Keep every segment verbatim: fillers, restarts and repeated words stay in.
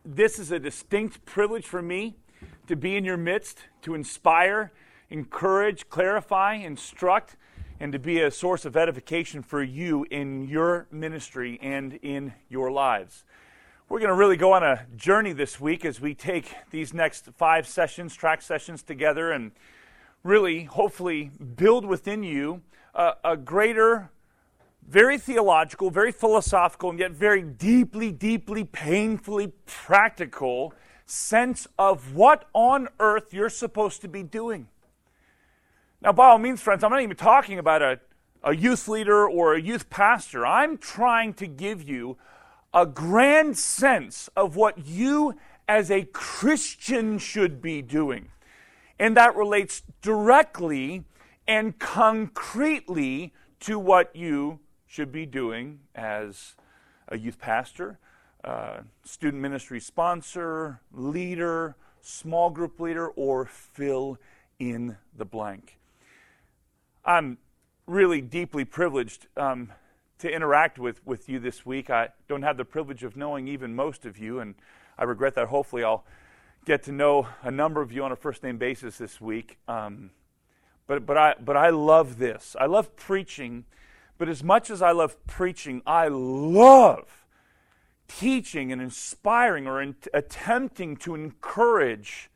this is a distinct privilege for me to be in your midst, to inspire, encourage, clarify, instruct, and to be a source of edification for you in your ministry and in your lives. We're going to really go on a journey this week as we take these next five sessions, track sessions together, and really, hopefully, build within you a, a greater, very theological, very philosophical, and yet very deeply, deeply, painfully practical sense of what on earth you're supposed to be doing. Now, by all means, friends, I'm not even talking about a, a youth leader or a youth pastor. I'm trying to give you a grand sense of what you as a Christian should be doing. And that relates directly and concretely to what you should be doing as a youth pastor, uh, student ministry sponsor, leader, small group leader, or fill in the blank. I'm really deeply privileged um, to interact with, with you this week. I don't have the privilege of knowing even most of you, and I regret that. Hopefully I'll get to know a number of you on a first-name basis this week. Um, but but I but I love this. I love preaching, but as much as I love preaching, I love teaching and inspiring or in, attempting to encourage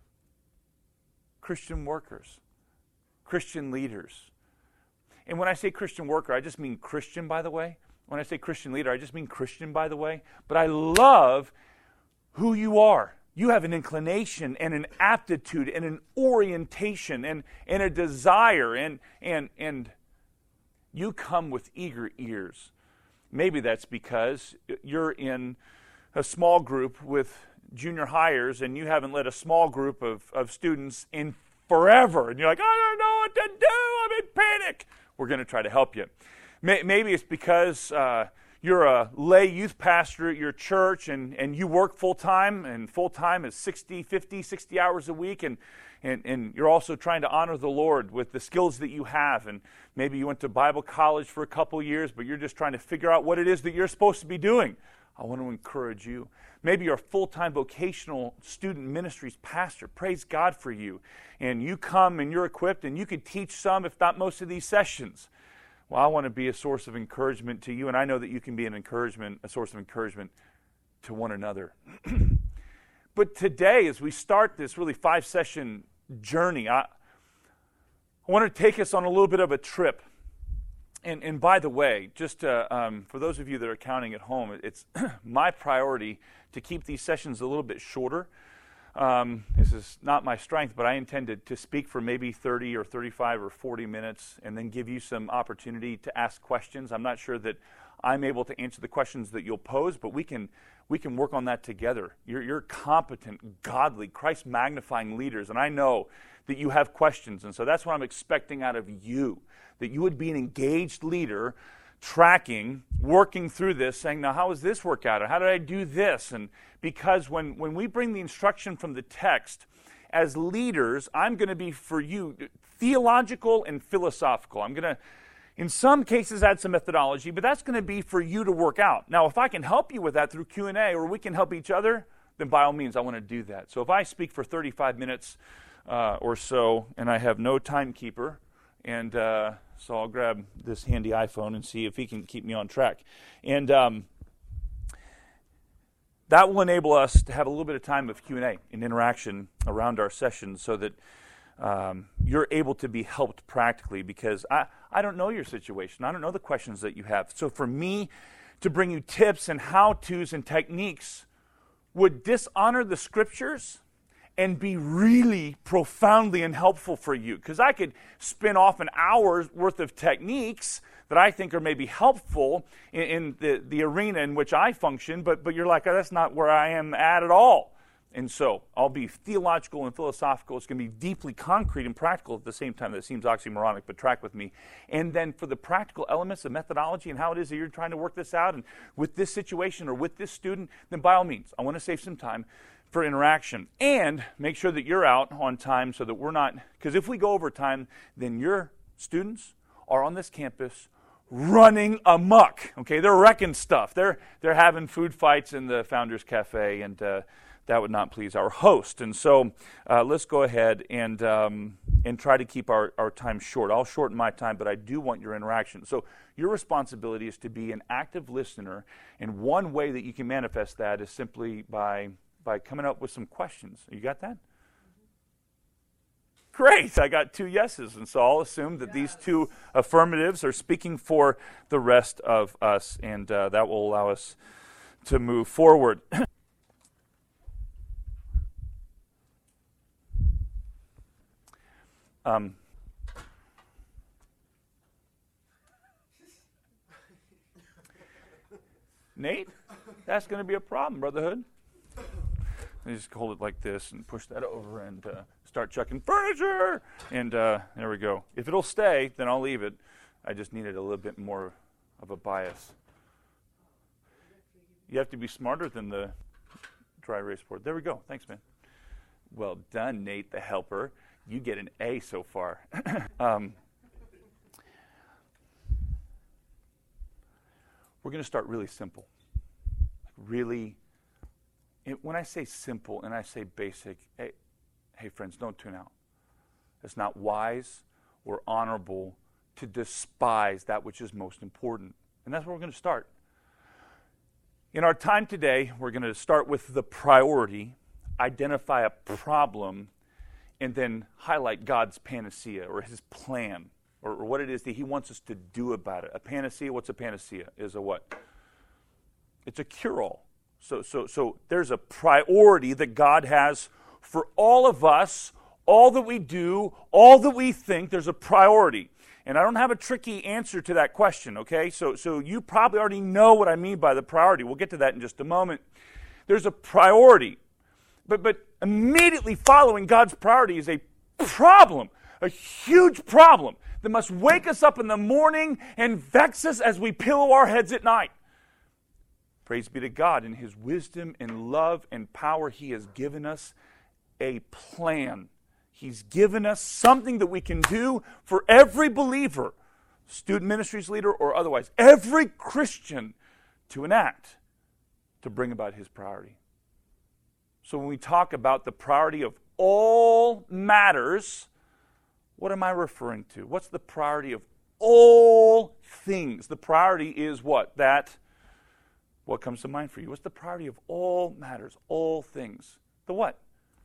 Christian workers, Christian leaders. And when I say Christian worker, I just mean Christian, by the way. When I say Christian leader, I just mean Christian, by the way. But I love who you are. You have an inclination and an aptitude and an orientation and, and a desire, and, and, and you come with eager ears. Maybe that's because you're in a small group with junior hires and you haven't led a small group of, of students in forever. And you're like, I don't know what to do. I'm in panic. We're going to try to help you. Maybe it's because uh, you're a lay youth pastor at your church and, and you work full-time, and full-time is sixty, fifty, sixty hours a week, and, and, and you're also trying to honor the Lord with the skills that you have. And maybe you went to Bible college for a couple years, but you're just trying to figure out what it is that you're supposed to be doing. I want to encourage you. Maybe you're a full-time vocational student ministries pastor. Praise God for you. And you come and you're equipped and you could teach some, if not most of these sessions. Well, I want to be a source of encouragement to you, and I know that you can be an encouragement, a source of encouragement to one another. But today, as we start this really five-session journey, I, I want to take us on a little bit of a trip. And, and by the way, just uh, um, for those of you that are counting at home, it's my priority to keep these sessions a little bit shorter. Um, this is not my strength, but I intended to speak for maybe thirty or thirty-five or forty minutes and then give you some opportunity to ask questions. I'm not sure that I'm able to answer the questions that you'll pose, but we can we can work on that together. You're, you're competent, godly, Christ-magnifying leaders, and I know that you have questions, and so that's what I'm expecting out of you, that you would be an engaged leader, tracking, working through this, saying, now how does this work out? Or how did I do this? And because when, when we bring the instruction from the text, as leaders, I'm going to be for you theological and philosophical. I'm going to, in some cases, add some methodology, but that's going to be for you to work out. Now, if I can help you with that through Q and A, or we can help each other, then by all means, I want to do that. So if I speak for thirty-five minutes uh, or so, and I have no timekeeper, and uh, so I'll grab this handy iPhone and see if he can keep me on track. And um, that will enable us to have a little bit of time of Q and A and interaction around our sessions so that um, you're able to be helped practically, because I, I don't know your situation. I don't know the questions that you have. So for me to bring you tips and how-tos and techniques would dishonor the Scriptures and be really profoundly unhelpful for you. Because I could spin off an hour's worth of techniques that I think are maybe helpful in, in the, the arena in which I function, but, but you're like, oh, that's not where I am at at all. And so I'll be theological and philosophical. It's going to be deeply concrete and practical at the same time. That seems oxymoronic, but track with me. And then for the practical elements of methodology and how it is that you're trying to work this out, and with this situation or with this student, then by all means, I want to save some time for interaction, and make sure that you're out on time so that we're not, because if we go over time, then your students are on this campus running amok. Okay, they're wrecking stuff. They're they're having food fights in the Founders Cafe, and uh, that would not please our host. And so uh, let's go ahead and um, and try to keep our, our time short. I'll shorten my time, but I do want your interaction. So your responsibility is to be an active listener, and one way that you can manifest that is simply by by coming up with some questions. You got that? Great, I got two yeses, and so I'll assume that yes. These two affirmatives are speaking for the rest of us, and uh, that will allow us to move forward. um, Nate, that's going to be a problem, Brotherhood. You just hold it like this and push that over and uh, start chucking furniture. And uh, there we go. If it'll stay, then I'll leave it. I just needed a little bit more of a bias. You have to be smarter than the dry erase board. There we go. Thanks, man. Well done, Nate the helper. You get an A so far. um, we're going to start really simple. Really It, when I say simple and I say basic, hey, hey, friends, don't tune out. It's not wise or honorable to despise that which is most important. And that's where we're going to start. In our time today, we're going to start with the priority, identify a problem, and then highlight God's panacea or his plan or, or what it is that he wants us to do about it. A panacea, what's a panacea? Is a what? It's a cure-all. So, so, so there's a priority that God has for all of us, all that we do, all that we think. There's a priority. And I don't have a tricky answer to that question, okay? So, so you probably already know what I mean by the priority. We'll get to that in just a moment. There's a priority. But, but immediately following God's priority is a problem, a huge problem that must wake us up in the morning and vex us as we pillow our heads at night. Praise be to God. In his wisdom and love and power, he has given us a plan. He's given us something that we can do for every believer, student ministries leader or otherwise, every Christian to enact to bring about his priority. So when we talk about the priority of all matters, what am I referring to? What's the priority of all things? The priority is what? That What comes to mind for you? What's the priority of all matters, all things? The what?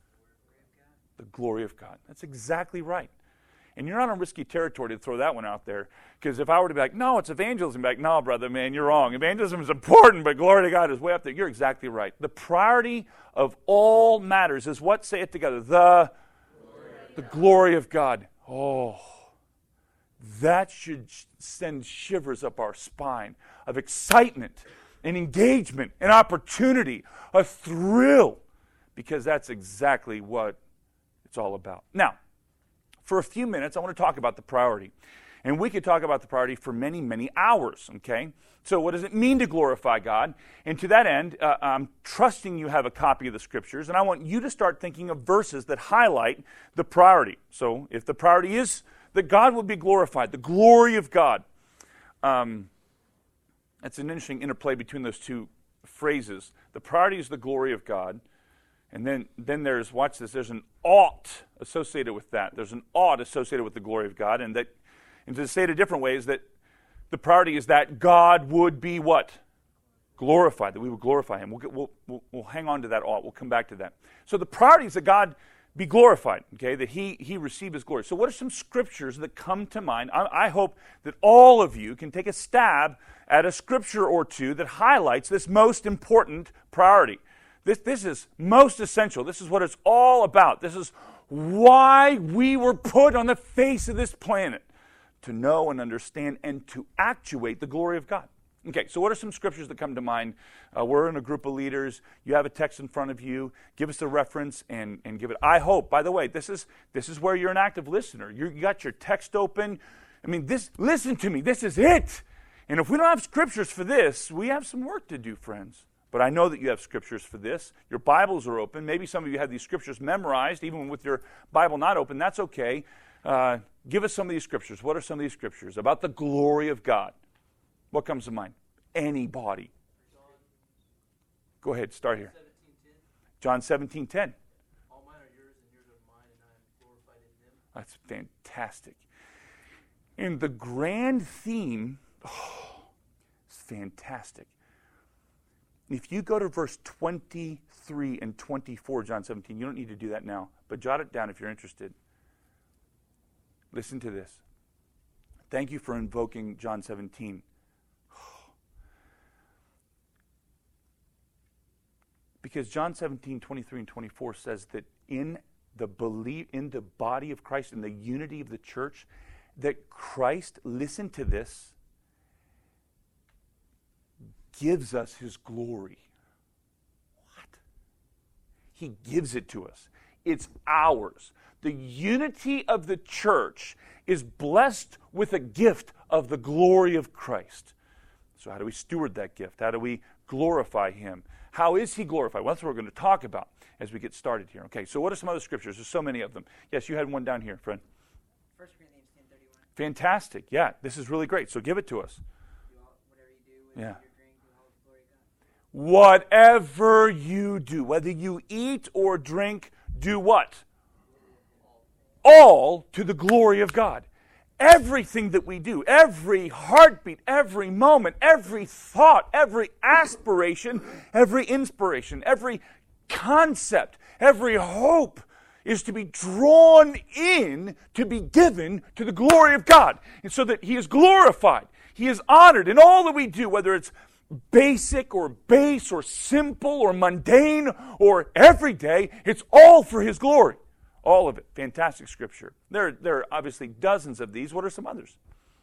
The glory of God. That's exactly right. And you're not on risky territory to throw that one out there, because if I were to be like, no, it's evangelism, I'd be like, no, brother, man, you're wrong. Evangelism is important, but glory to God is way up there. You're exactly right. The priority of all matters is what? Say it together. The glory, the glory of God. Oh, that should send shivers up our spine of excitement, an engagement, an opportunity, a thrill, because that's exactly what it's all about. Now, for a few minutes, I want to talk about the priority. And we could talk about the priority for many, many hours, okay? So what does it mean to glorify God? And to that end, uh, I'm trusting you have a copy of the Scriptures, and I want you to start thinking of verses that highlight the priority. So if the priority is that God will be glorified, the glory of God, um, It's an interesting interplay between those two phrases. The priority is the glory of God. And then, then there's, watch this, there's an ought associated with that. There's an ought associated with the glory of God. And that, and to say it a different way, is that the priority is that God would be what? Glorified, that we would glorify him. We'll, get, we'll, we'll, we'll hang on to that ought. We'll come back to that. So the priority is that God be glorified, okay, that he, he receive his glory. So what are some scriptures that come to mind? I, I hope that all of you can take a stab at a scripture or two that highlights this most important priority. This, this is most essential. This is what it's all about. This is why we were put on the face of this planet, to know and understand and to actuate the glory of God. Okay, so what are some scriptures that come to mind? Uh, we're in a group of leaders. You have a text in front of you. Give us a reference and, and give it. I hope, by the way, this is this is where you're an active listener. You're, you got your text open. I mean, this. Listen to me. This is it. And if we don't have scriptures for this, we have some work to do, friends. But I know that you have scriptures for this. Your Bibles are open. Maybe some of you have these scriptures memorized, even with your Bible not open. That's okay. Uh, give us some of these scriptures. What are some of these scriptures about the glory of God? What comes to mind? Anybody. Go ahead, start here. John seventeen ten. All mine are yours, and yours are mine, and I am glorified in them. That's fantastic. And the grand theme, oh, it's fantastic. If you go to verse twenty-three and twenty-four, John seventeen, you don't need to do that now, but jot it down if you're interested. Listen to this. Thank you for invoking John seventeen. Because John seventeen, twenty-three and twenty-four says that in the belief, in the body of Christ, in the unity of the church, that Christ, listen to this, gives us his glory. What? He gives it to us. It's ours. The unity of the church is blessed with a gift of the glory of Christ. So how do we steward that gift? How do we glorify him? How is he glorified? Well, that's what we're going to talk about as we get started here. Okay, so what are some other scriptures? There's so many of them. Yes, you had one down here, friend. First Corinthians ten thirty-one. Fantastic. Yeah, this is really great. So give it to us. Do all, whatever you do, whether Yeah. you drink, do all the glory of God. Whatever you do, whether you eat or drink, do what? All to the glory of God. Everything that we do, every heartbeat, every moment, every thought, every aspiration, every inspiration, every concept, every hope is to be drawn in to be given to the glory of God. And so that he is glorified, he is honored in all that we do, whether it's basic or base or simple or mundane or everyday, it's all for his glory. All of it. Fantastic scripture. There, there are obviously dozens of these. What are some others?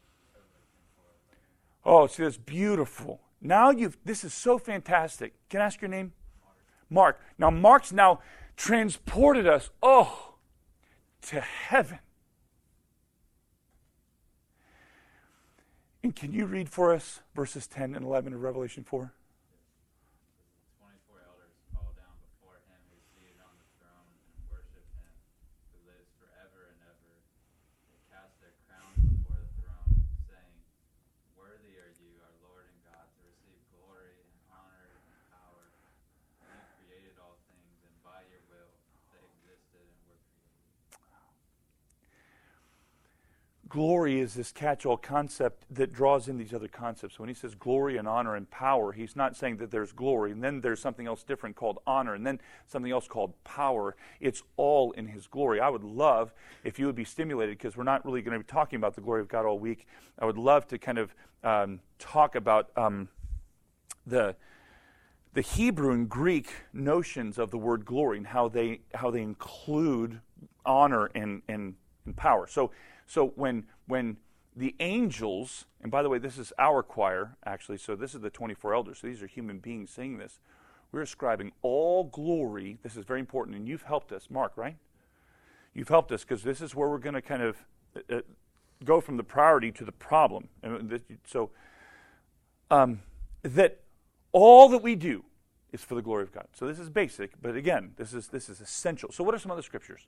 Oh, see, that's beautiful. Now you've, this is so fantastic. Can I ask your name? Mark. Now, Mark's now transported us, oh, to heaven. And can you read for us verses ten and eleven of Revelation four? twenty-four elders fall down before him who is seated on the throne and worship him who lives forever and ever. They cast their crowns before the throne, saying, Worthy are you, our Lord and God, to receive glory and honor and power. You created all things, and by your will they existed and were created. Glory is this catch-all concept that draws in these other concepts. When he says glory and honor and power, he's not saying that there's glory, and then there's something else different called honor, and then something else called power. It's all in his glory. I would love if you would be stimulated, because we're not really going to be talking about the glory of God all week. I would love to kind of um, talk about um, the the Hebrew and Greek notions of the word glory and how they how they include honor and and, and power. So. So when when the angels, and by the way, this is our choir, actually, so this is the twenty-four elders, so these are human beings singing this. We're ascribing all glory, this is very important, and you've helped us, Mark, right? You've helped us, because this is where we're going to kind of uh, go from the priority to the problem. And this, so um, that all that we do is for the glory of God. So this is basic, but again, this is this is essential. So what are some other scriptures?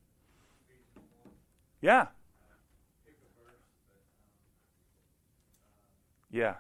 Yeah. Yeah.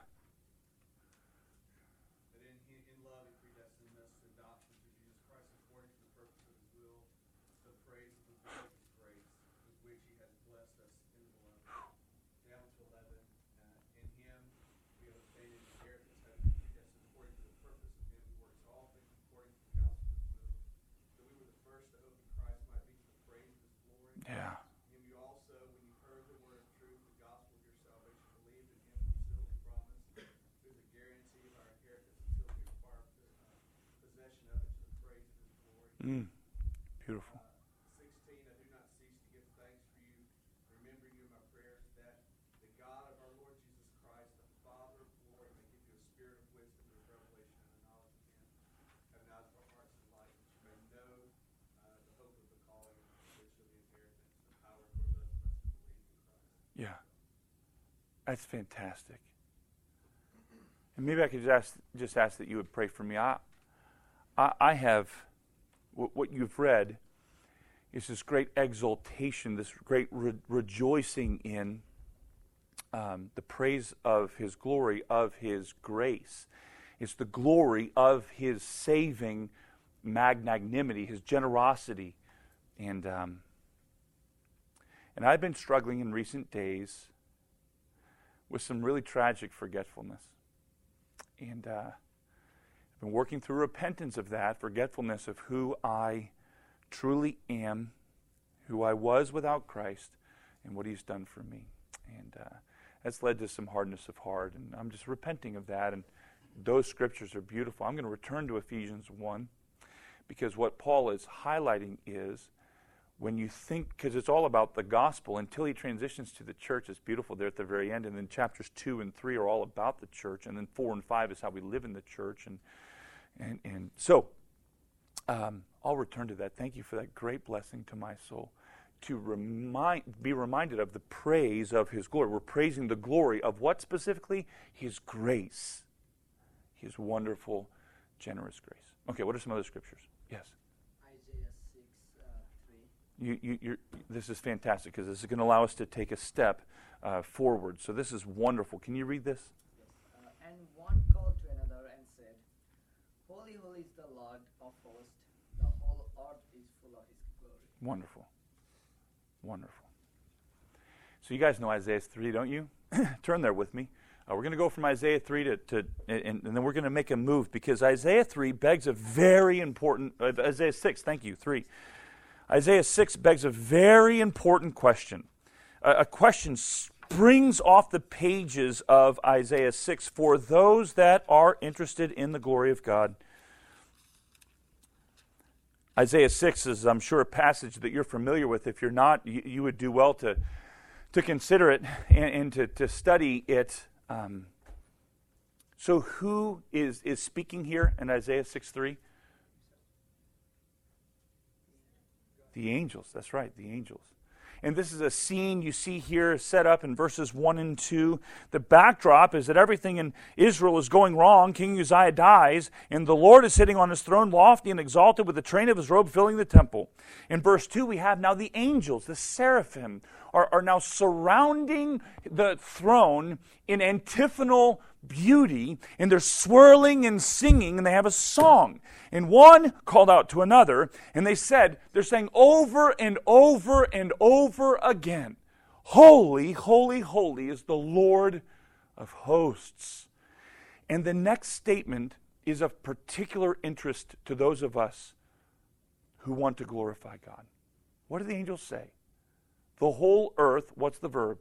That in, in love he predestined us to adoption through Jesus Christ according to the purpose of his will, the praise of the glory of his grace, with which he has blessed us in the beloved. Down to eleven. Uh, in him we have obtained an inheritance, having been predestined according to the purpose of him who works all things according to the counsel of his will. That we were the first to hope in Christ might be to the praise of his glory. Yeah. In him you also, when you heard the word of truth, the gospel of your salvation, believed in him who sealed the promise, through the guarantee of our inheritance until we acquire uh, possession of it to the praise of his glory. Mm. Beautiful. Uh, sixteen, I do not cease to give thanks for you, remembering you in my prayers, that the God of our Lord Jesus Christ, the Father of glory, may give you a spirit of wisdom and of revelation and the knowledge of him, have eyes of our hearts and light, that you may know uh, the hope of the calling and the riches of the inheritance, the power for those of us who believe in Christ. Yeah. That's fantastic. And maybe I could just ask, just ask that you would pray for me. I, I, I have, w- what you've read is this great exaltation, this great re- rejoicing in um, the praise of his glory, of his grace. It's the glory of his saving magnanimity, his generosity. And, um, and I've been struggling in recent days with some really tragic forgetfulness. And uh, I've been working through repentance of that, forgetfulness of who I truly am, who I was without Christ, and what he's done for me. And uh, that's led to some hardness of heart, and I'm just repenting of that. And those scriptures are beautiful. I'm going to return to Ephesians one, because what Paul is highlighting is when you think, because it's all about the gospel until he transitions to the church. It's beautiful there at the very end. And then chapters two and three are all about the church. And then four and five is how we live in the church. And and, and so um, I'll return to that. Thank you for that great blessing to my soul. To remind, be reminded of the praise of his glory. We're praising the glory of what specifically? His grace. His wonderful, generous grace. Okay, what are some other scriptures? Yes. Isaiah six, uh, three. You, you, you're, this is fantastic because this is going to allow us to take a step uh, forward. So this is wonderful. Can you read this? Yes. Uh, and one called to another and said, Holy, holy is the Lord of hosts. The whole earth is full of his glory. Wonderful. Wonderful. So you guys know Isaiah three, don't you? Turn there with me. Uh, we're going to go from Isaiah three to, to and, and then we're going to make a move because Isaiah three begs a very important, uh, Isaiah six, thank you, three. Isaiah six begs a very important question. Uh, a question springs off the pages of Isaiah six for those that are interested in the glory of God. Isaiah six is, I'm sure, a passage that you're familiar with. If you're not, you, you would do well to, to consider it and, and to, to study it. Um, so who is, is speaking here in Isaiah six three? The angels. That's right, the angels. And this is a scene you see here set up in verses one and two. The backdrop is that everything in Israel is going wrong. King Uzziah dies, and the Lord is sitting on his throne, lofty and exalted, with the train of his robe filling the temple. In verse two, we have now the angels, the seraphim, are, are now surrounding the throne in antiphonal beauty, and they're swirling and singing, and they have a song. And one called out to another, and they said, they're saying over and over and over again, Holy, holy, holy is the Lord of hosts. And the next statement is of particular interest to those of us who want to glorify God. What do the angels say? The whole earth, what's the verb?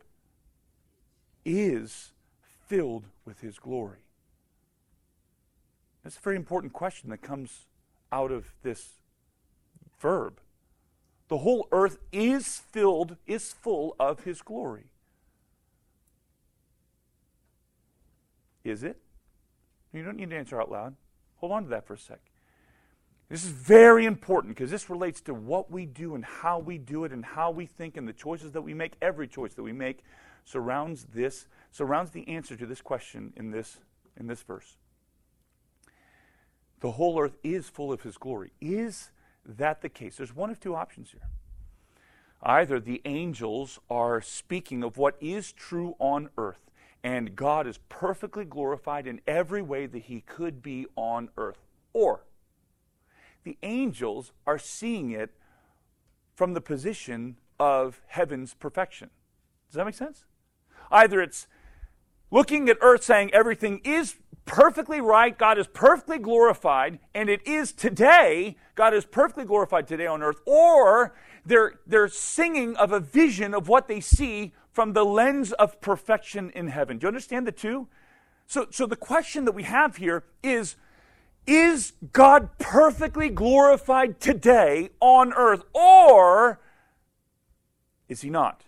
Is filled with his glory. That's a very important question that comes out of this verb. The whole earth is filled, is full of his glory. Is it? You don't need to answer out loud. Hold on to that for a sec. This is very important because this relates to what we do and how we do it and how we think and the choices that we make. Every choice that we make surrounds this, surrounds the answer to this question in this, in this verse. The whole earth is full of his glory. Is that the case? There's one of two options here. Either the angels are speaking of what is true on earth, and God is perfectly glorified in every way that he could be on earth, or the angels are seeing it from the position of heaven's perfection. Does that make sense? Either it's looking at earth saying everything is perfectly right, God is perfectly glorified, and it is today, God is perfectly glorified today on earth, or they're, they're singing of a vision of what they see from the lens of perfection in heaven. Do you understand the two? So, so the question that we have here is, is God perfectly glorified today on earth, or is he not?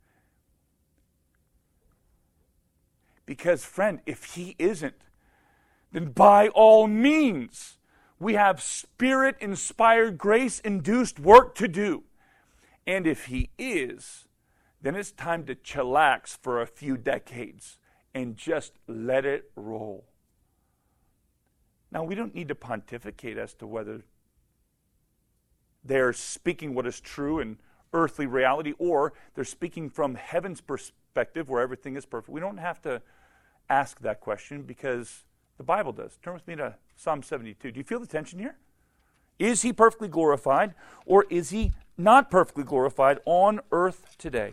Because, friend, if he isn't, then by all means, we have Spirit-inspired, grace-induced work to do. And if he is, then it's time to chillax for a few decades and just let it roll. Now, we don't need to pontificate as to whether they're speaking what is true and earthly reality, or they're speaking from heaven's perspective where everything is perfect. We don't have to ask that question because the Bible does. Turn with me to Psalm seventy-two. Do you feel the tension here? Is he perfectly glorified, or is he not perfectly glorified on earth today?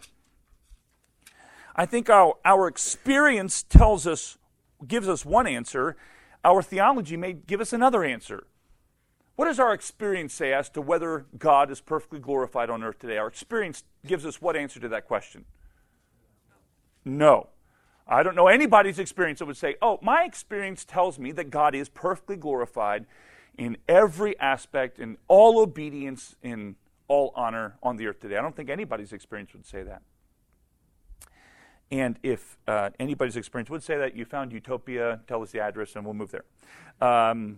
I think our, our experience tells us, gives us one answer. Our theology may give us another answer. What does our experience say as to whether God is perfectly glorified on earth today? Our experience gives us what answer to that question? No. I don't know anybody's experience that would say, oh, my experience tells me that God is perfectly glorified in every aspect, in all obedience, in all honor on the earth today. I don't think anybody's experience would say that. And if uh, anybody's experience would say that, you found Utopia, tell us the address, and we'll move there. Um,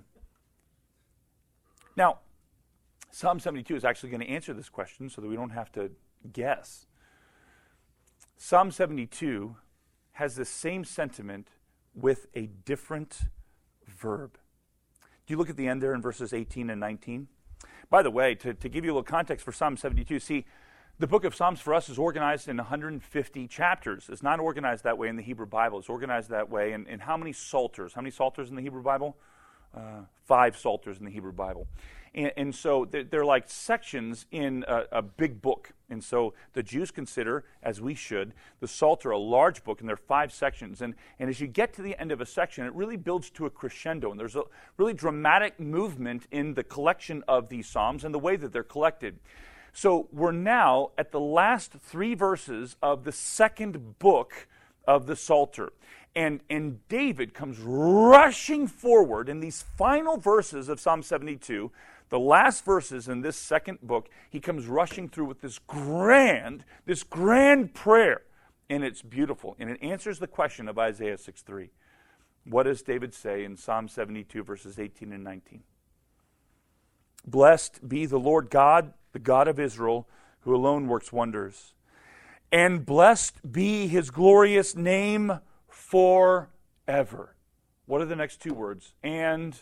now, Psalm seventy-two is actually going to answer this question so that we don't have to guess. Psalm seventy-two has the same sentiment with a different verb. Do you look at the end there in verses eighteen and nineteen? By the way, to, to give you a little context for Psalm seventy-two, see, the book of Psalms for us is organized in one hundred fifty chapters. It's not organized that way in the Hebrew Bible. It's organized that way in, in how many psalters? How many psalters in the Hebrew Bible? Uh, five psalters in the Hebrew Bible. And, and so they're, they're like sections in a, a big book. And so the Jews consider, as we should, the Psalter a large book, and there are five sections. And, and as you get to the end of a section, it really builds to a crescendo. And there's a really dramatic movement in the collection of these Psalms and the way that they're collected. So we're now at the last three verses of the second book of the Psalter. And, and David comes rushing forward in these final verses of Psalm seventy-two, the last verses in this second book. He comes rushing through with this grand, this grand prayer. And it's beautiful. And it answers the question of Isaiah six three. What does David say in Psalm seventy-two, verses eighteen and nineteen? Blessed be the Lord God, the God of Israel, who alone works wonders. And blessed be his glorious name forever. What are the next two words? And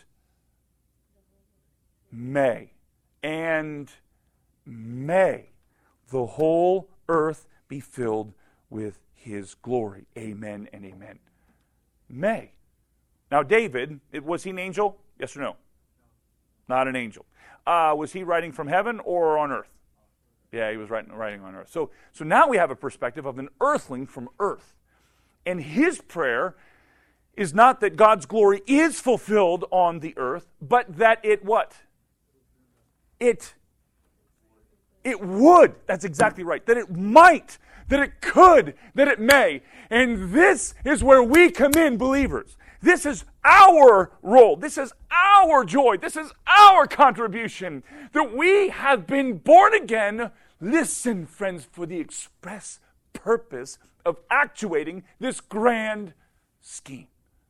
may. And may the whole earth be filled with his glory. Amen and amen. May. Now David, was he an angel? Yes or no? Not an angel. Uh, was he writing from heaven or on earth? Yeah, he was writing, writing on earth. So, so now we have a perspective of an earthling from earth. And his prayer is not that God's glory is fulfilled on the earth, but that it what? It, it would. That's exactly right. That it might, that it could, that it may. And this is where we come in, believers. This is our role. This is our joy. This is our contribution. That we have been born again. Listen, friends, for the express purpose of actuating this grand scheme.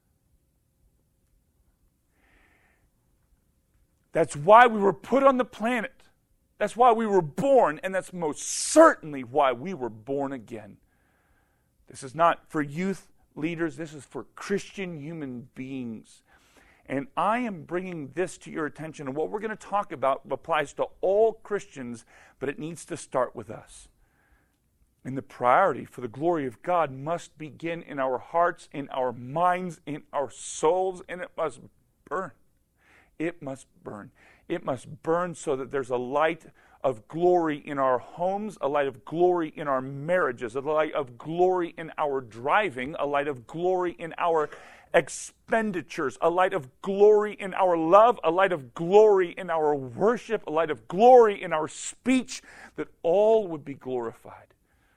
That's why we were put on the planet. That's why we were born, and that's most certainly why we were born again. This is not for youth leaders. This is for Christian human beings. And I am bringing this to your attention. And what we're going to talk about applies to all Christians, but it needs to start with us. And the priority for the glory of God must begin in our hearts, in our minds, in our souls, and it must burn. It must burn. It must burn so that there's a light of glory in our homes, a light of glory in our marriages, a light of glory in our driving, a light of glory in our expenditures, a light of glory in our love, a light of glory in our worship, a light of glory in our speech, that all would be glorified.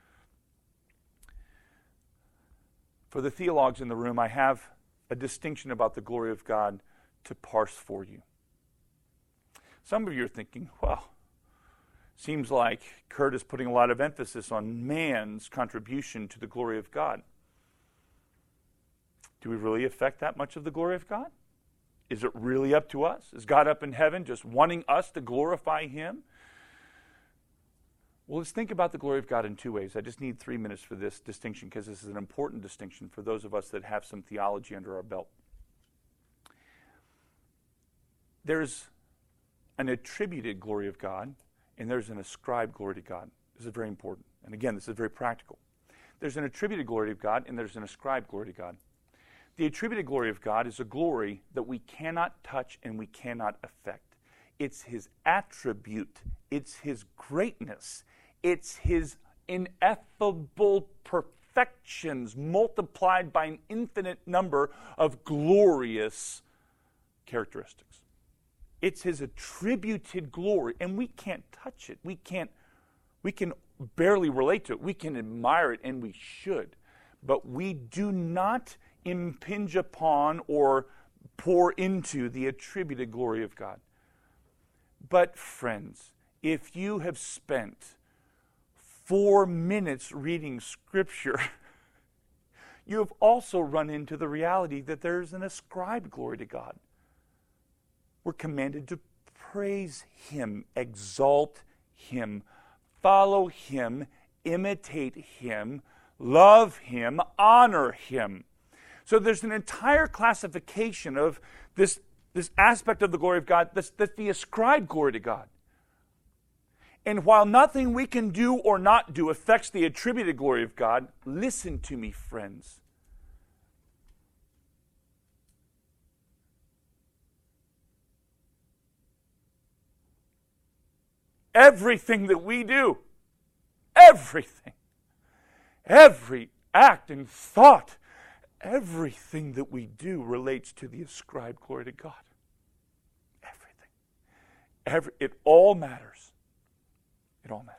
For the theologues in the room, I have a distinction about the glory of God to parse for you. Some of you are thinking, well, seems like Kurt is putting a lot of emphasis on man's contribution to the glory of God. Do we really affect that much of the glory of God? Is it really up to us? Is God up in heaven just wanting us to glorify him? Well, let's think about the glory of God in two ways. I just need three minutes for this distinction because this is an important distinction for those of us that have some theology under our belt. There's an attributed glory of God, and there's an ascribed glory to God. This is very important. And again, this is very practical. There's an attributed glory of God, and there's an ascribed glory to God. The attributed glory of God is a glory that we cannot touch and we cannot affect. It's His attribute. It's His greatness. It's His ineffable perfections multiplied by an infinite number of glorious characteristics. It's His attributed glory, and we can't touch it. We can't, we can barely relate to it. We can admire it, and we should. But we do not impinge upon or pour into the attributed glory of God. But friends, if you have spent four minutes reading Scripture, you have also run into the reality that there's an ascribed glory to God. We're commanded to praise Him, exalt Him, follow Him, imitate Him, love Him, honor Him. So there's an entire classification of this, this aspect of the glory of God that's, that's the ascribed glory to God. And while nothing we can do or not do affects the attributed glory of God, listen to me, friends. Everything that we do, everything, every act and thought, everything that we do relates to the ascribed glory to God. Everything. Every, it all matters. It all matters.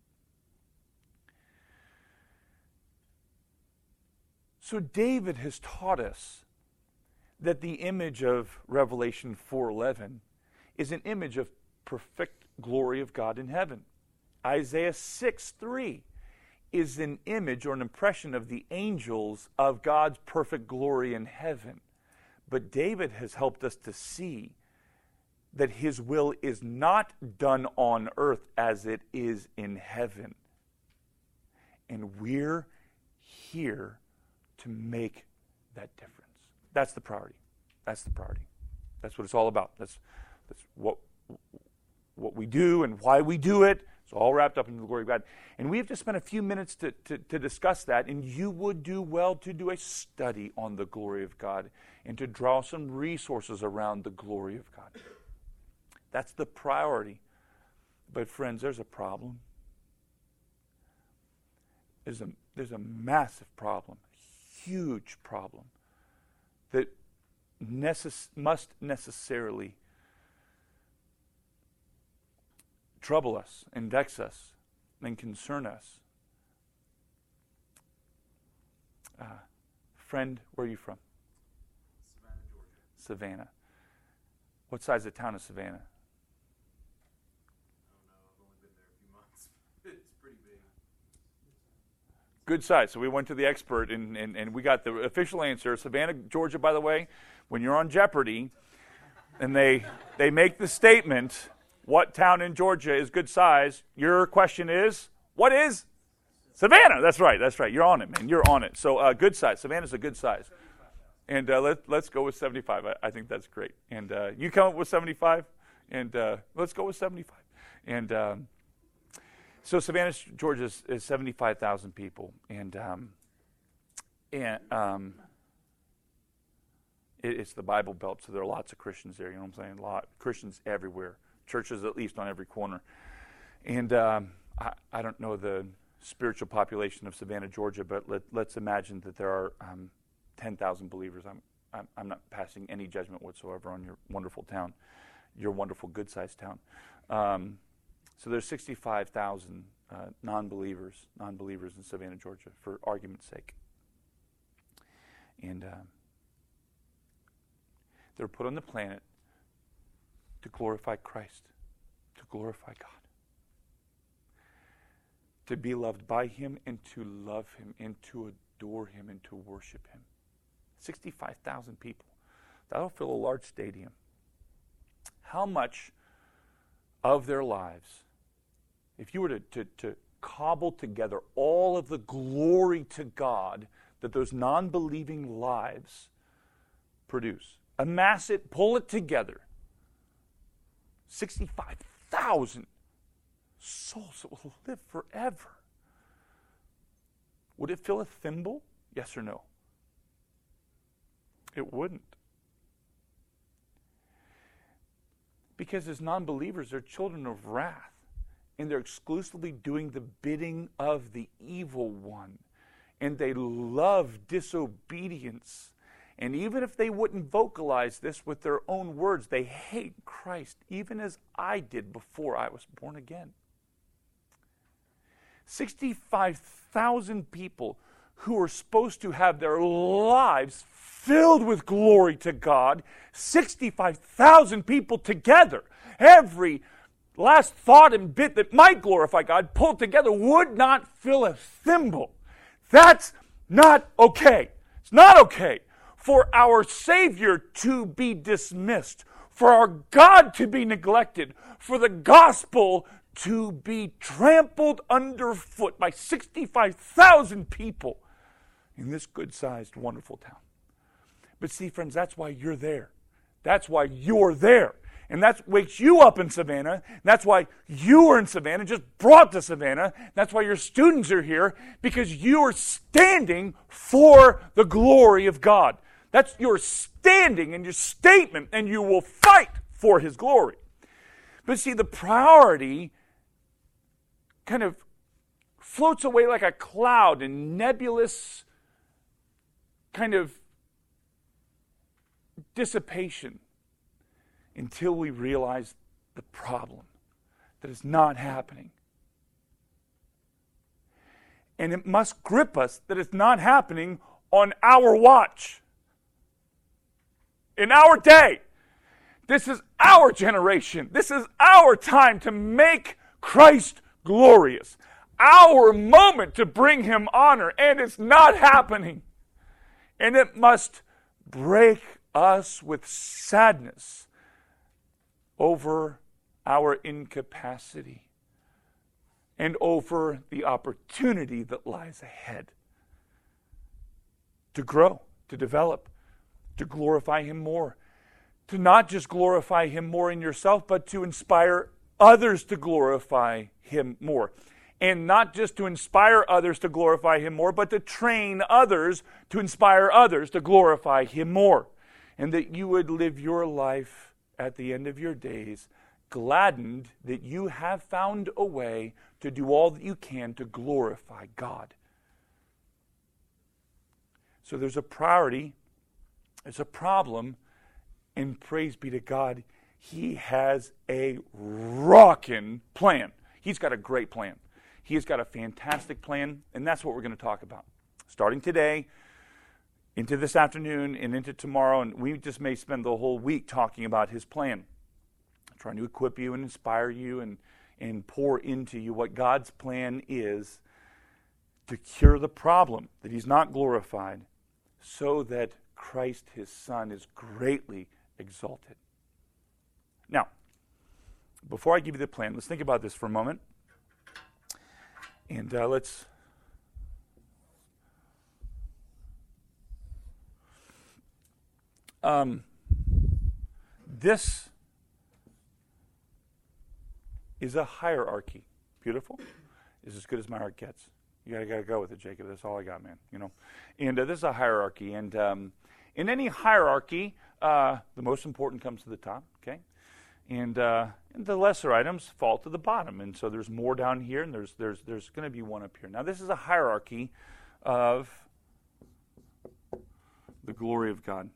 So David has taught us that the image of Revelation four eleven is an image of perfect glory of God in heaven. Isaiah six three is an image or an impression of the angels of God's perfect glory in heaven. But David has helped us to see that His will is not done on earth as it is in heaven. And we're here to make that difference. That's the priority. That's the priority. That's what it's all about. That's, that's what, what we do and why we do it. It's all wrapped up in the glory of God. And we have just spent a few minutes to, to, to discuss that, and you would do well to do a study on the glory of God and to draw some resources around the glory of God. That's the priority. But friends, there's a problem. There's a, there's a massive problem, a huge problem that necess- must necessarily trouble us and vex us and concern us. Uh, friend, where are you from? Savannah, Georgia. Savannah. What size of town is Savannah? I don't know. I've only been there a few months. It's pretty big. Good size. So we went to the expert, and, and, and we got the official answer. Savannah, Georgia, by the way, when you're on Jeopardy, and they they make the statement, what town in Georgia is good size? Your question is, what is? Savannah. That's right. That's right. You're on it, man. You're on it. So uh, good size. Savannah's a good size. And uh, let, let's go with seventy-five. I, I think that's great. And uh, you come up with seventy-five, and uh, let's go with seventy-five. And um, so Savannah, Georgia is, is seventy-five thousand people. And, um, and um, it, it's the Bible Belt, so there are lots of Christians there. You know what I'm saying? A lot Christians everywhere. Churches at least on every corner. And um, I, I don't know the spiritual population of Savannah, Georgia, but let, let's imagine that there are um, ten thousand believers. I'm, I'm, I'm not passing any judgment whatsoever on your wonderful town, your wonderful good-sized town. Um, so there's sixty-five thousand uh, non-believers, non-believers in Savannah, Georgia, for argument's sake. And uh, they're put on the planet to glorify Christ, to glorify God, to be loved by Him and to love Him and to adore Him and to worship Him. sixty-five thousand people. That'll fill a large stadium. How much of their lives, if you were to, to, to cobble together all of the glory to God that those non-believing lives produce, amass it, pull it together, sixty-five thousand. souls that will live forever. Would it fill a thimble? Yes or no? It wouldn't. Because as non-believers, they're children of wrath, and they're exclusively doing the bidding of the evil one. And they love disobedience. And even if they wouldn't vocalize this with their own words, they hate Christ, even as I did before I was born again. sixty-five thousand people who are supposed to have their lives filled with glory to God, sixty-five thousand people together, every last thought and bit that might glorify God pulled together would not fill a thimble. That's not okay. It's not okay for our Savior to be dismissed, for our God to be neglected, for the gospel to be trampled underfoot by sixty-five thousand people in this good-sized, wonderful town. But see, friends, that's why you're there. That's why you're there. And that wakes you up in Savannah. And that's why you are in Savannah, just brought to Savannah. That's why your students are here, because you are standing for the glory of God. That's your standing and your statement, and you will fight for His glory. But see, the priority kind of floats away like a cloud in nebulous kind of dissipation until we realize the problem, that it's not happening. And it must grip us that it's not happening on our watch, in our day. This is our generation. This is our time to make Christ glorious. Our moment to bring Him honor. And it's not happening. And it must break us with sadness over our incapacity and over the opportunity that lies ahead to grow, to develop, to glorify Him more. To not just glorify Him more in yourself, but to inspire others to glorify Him more. And not just to inspire others to glorify Him more, but to train others to inspire others to glorify Him more. And that you would live your life at the end of your days gladdened that you have found a way to do all that you can to glorify God. So there's a priority, there's a problem, and praise be to God, He has a rockin' plan. He's got a great plan. He has got a fantastic plan, and that's what we're going to talk about. Starting today, into this afternoon, and into tomorrow, and we just may spend the whole week talking about His plan. Trying to equip you and inspire you and, and pour into you what God's plan is to cure the problem, that He's not glorified, so that Christ, His Son, is greatly exalted. Now, before I give you the plan, let's think about this for a moment. And uh, let's... Um, this is a hierarchy. Beautiful? Is as good as my heart gets. You gotta, gotta go with it, Jacob. That's all I got, man. You know. And uh, this is a hierarchy. And um, in any hierarchy, uh, the most important comes to the top. Okay. And, uh, and the lesser items fall to the bottom. And so there's more down here, and there's there's there's going to be one up here. Now this is a hierarchy of the glory of God.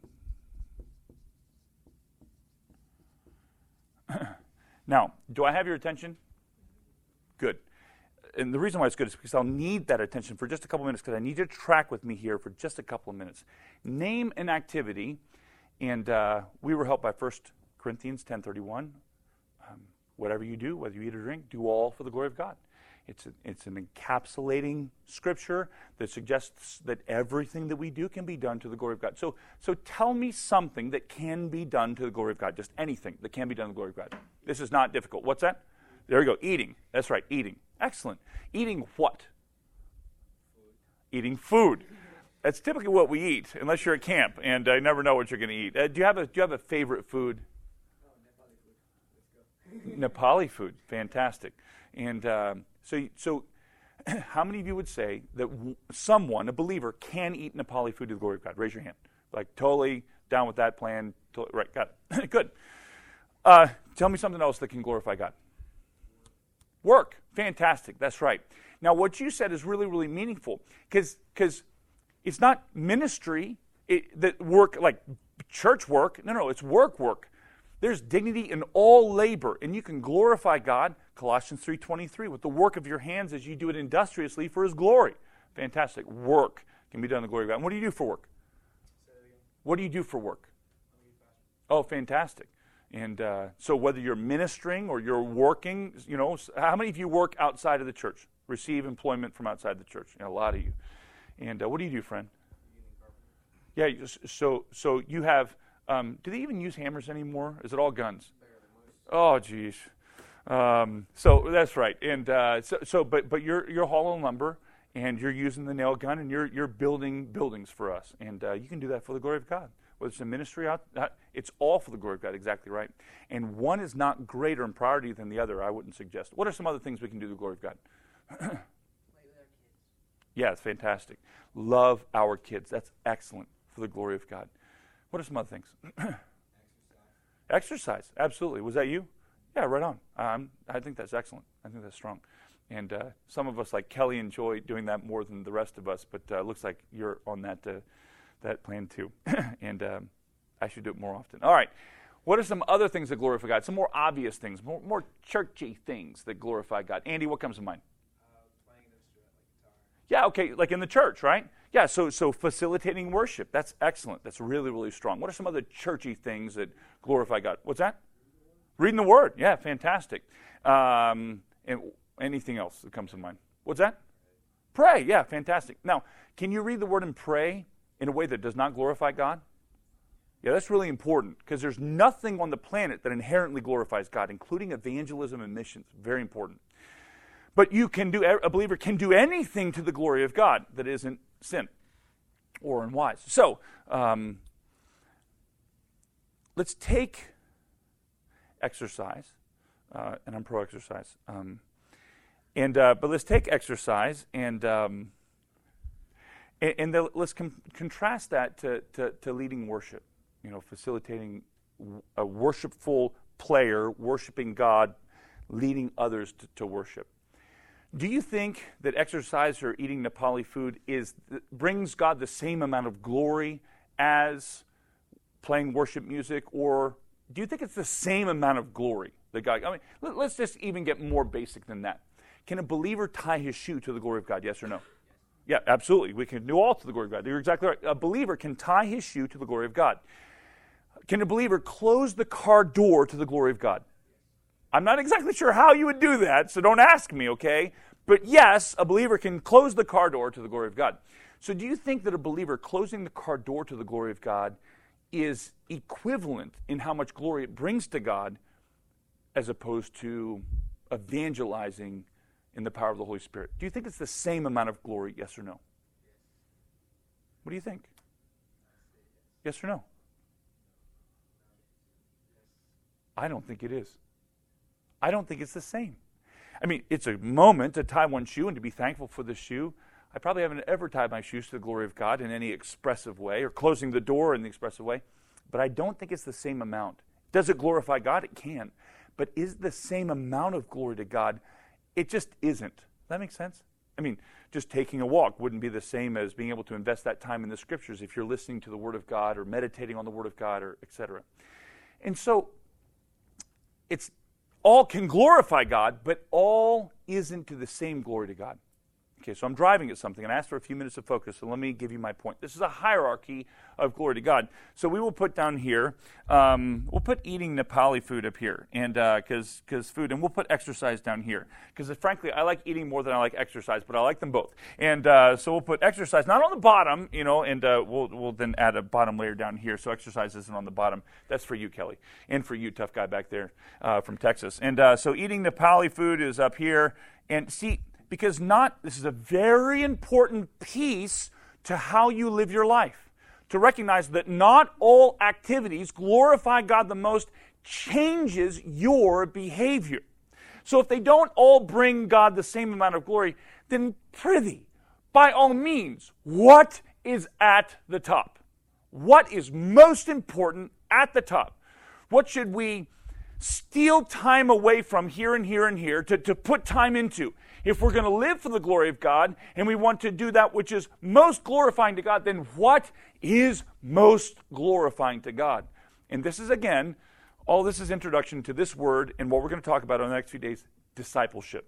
Now, do I have your attention? Good. And the reason why it's good is because I'll need that attention for just a couple minutes, because I need you to track with me here for just a couple of minutes. Name an activity, and uh, we were helped by First Corinthians ten thirty-one. Um, whatever you do, whether you eat or drink, do all for the glory of God. It's a, it's an encapsulating scripture that suggests that everything that we do can be done to the glory of God. So, so tell me something that can be done to the glory of God. Just anything that can be done to the glory of God. This is not difficult. What's that? There we go. Eating. That's right. Eating. Excellent. Eating what? Food. Eating food. That's typically what we eat, unless you're at camp, and I never know what you're going to eat. Uh, do you have a Do you have a favorite food? Nepali food, fantastic. And um, so, so how many of you would say that w- someone, a believer, can eat Nepali food to the glory of God? Raise your hand. Like, totally down with that plan. Totally, right, got it. Good. Uh, tell me something else that can glorify God. Work. Fantastic. That's right. Now, what you said is really, really meaningful because because it's not ministry, it, that work, like church work. No, no, it's work work. There's dignity in all labor, and you can glorify God, Colossians three twenty-three, with the work of your hands as you do it industriously for His glory. Fantastic. Work can be done in the glory of God. And what do you do for work? What do you do for work? Oh, fantastic. And uh, so whether you're ministering or you're working, you know, how many of you work outside of the church? Receive employment from outside the church? You know, a lot of you. And uh, what do you do, friend? Yeah, you- so so you have, um, do they even use hammers anymore? Is it all guns? Oh, geez. Um, so that's right. And uh, so, so, but but you're you're hauling lumber, and you're using the nail gun, and you're you're building buildings for us, and uh, you can do that for the glory of God. Whether it's a ministry out, uh, it's all for the glory of God. Exactly right. And one is not greater in priority than the other. I wouldn't suggest. What are some other things we can do to the glory of God? Play with our kids. Yeah, it's fantastic. Love our kids. That's excellent for the glory of God. What are some other things? Exercise. Absolutely. Was that you? Yeah, right on. Um, I think that's excellent. I think that's strong. And uh, some of us, like Kelly, enjoy doing that more than the rest of us, but uh, it looks like you're on that uh, that plan too. and um, I should do it more often. All right. What are some other things that glorify God? Some more obvious things, more, more churchy things that glorify God. Andy, what comes to mind? Uh, playing an instrument like guitar. Yeah, okay, like in the church, right? Yeah, so so facilitating worship. That's excellent. That's really, really strong. What are some other churchy things that glorify God? What's that? Reading the Word. Yeah, fantastic. Um, and anything else that comes to mind? What's that? Pray. Yeah, fantastic. Now, can you read the Word and pray in a way that does not glorify God? Yeah, that's really important because there's nothing on the planet that inherently glorifies God, including evangelism and missions. Very important. But you can do, a believer can do anything to the glory of God that isn't sin or unwise. So, um, let's take exercise, uh, and I'm pro-exercise. Um, and uh, but let's take exercise and um, and, and the, let's com- contrast that to, to to leading worship. You know, facilitating a worshipful player, worshiping God, leading others to, to worship. Do you think that exercise or eating Nepali food is brings God the same amount of glory as playing worship music, or do you think it's the same amount of glory that God? I mean, let, let's just even get more basic than that. Can a believer tie his shoe to the glory of God? Yes or no? Yeah, absolutely. We can do all to the glory of God. You're exactly right. A believer can tie his shoe to the glory of God. Can a believer close the car door to the glory of God? I'm not exactly sure how you would do that, so don't ask me, okay? But yes, a believer can close the car door to the glory of God. So do you think that a believer closing the car door to the glory of God is equivalent in how much glory it brings to God as opposed to evangelizing in the power of the Holy Spirit? Do you think it's the same amount of glory, yes or no? What do you think? Yes or no? I don't think it is. I don't think it's the same. I mean, it's a moment to tie one shoe and to be thankful for the shoe. I probably haven't ever tied my shoes to the glory of God in any expressive way or closing the door in the expressive way, but I don't think it's the same amount. Does it glorify God? It can. But is it the same amount of glory to God? It just isn't. Does that make sense? I mean, just taking a walk wouldn't be the same as being able to invest that time in the Scriptures if you're listening to the Word of God or meditating on the Word of God or et cetera. And so, it's all can glorify God, but all isn't to the same glory to God. Okay, so I'm driving at something, and I asked for a few minutes of focus, so let me give you my point. This is a hierarchy of glory to God. So we will put down here, um, we'll put eating Nepali food up here, and because uh, because food, and we'll put exercise down here. Because frankly, I like eating more than I like exercise, but I like them both. And uh, so we'll put exercise, not on the bottom, you know, and uh, we'll we'll then add a bottom layer down here, so exercise isn't on the bottom. That's for you, Kelly, and for you, tough guy back there uh, from Texas. And uh, so eating Nepali food is up here, and see, because not, this is a very important piece to how you live your life. To recognize that not all activities glorify God the most changes your behavior. So if they don't all bring God the same amount of glory, then prithee, by all means, what is at the top? What is most important at the top? What should we steal time away from here and here and here to, to put time into? If we're going to live for the glory of God and we want to do that which is most glorifying to God, then what is most glorifying to God? And this is, again, all this is introduction to this word and what we're going to talk about in the next few days, discipleship.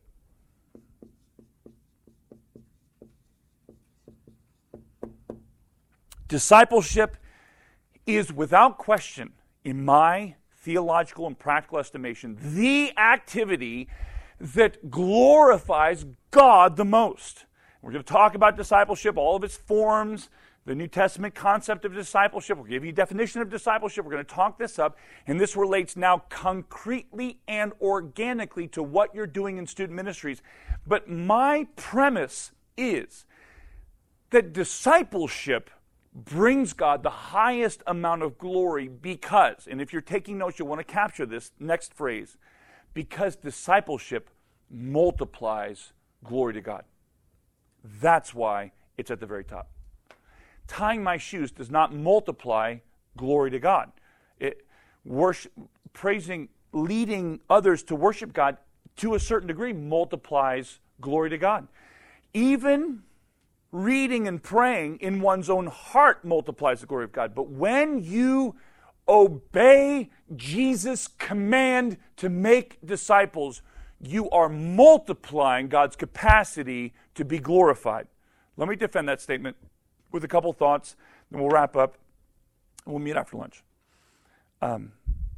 Discipleship is without question, in my theological and practical estimation, the activity that glorifies God the most. We're going to talk about discipleship, all of its forms, the New Testament concept of discipleship. We'll give you a definition of discipleship. We're going to talk this up, and this relates now concretely and organically to what you're doing in student ministries. But my premise is that discipleship brings God the highest amount of glory because, and if you're taking notes, you'll want to capture this next phrase, because discipleship multiplies glory to God. That's why it's at the very top. Tying my shoes does not multiply glory to God. It, worship, praising, leading others to worship God to a certain degree multiplies glory to God. Even reading and praying in one's own heart multiplies the glory of God. But when you obey Jesus' command to make disciples, you are multiplying God's capacity to be glorified. Let me defend that statement with a couple thoughts, then we'll wrap up, and we'll meet after lunch. Um,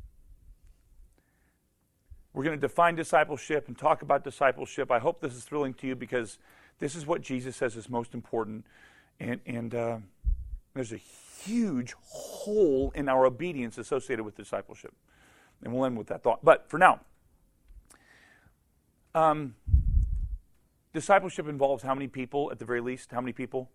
we're going to define discipleship and talk about discipleship. I hope this is thrilling to you because this is what Jesus says is most important, and, and uh, there's a huge hole in our obedience associated with discipleship. And we'll end with that thought. But for now, um, discipleship involves how many people at the very least? How many people?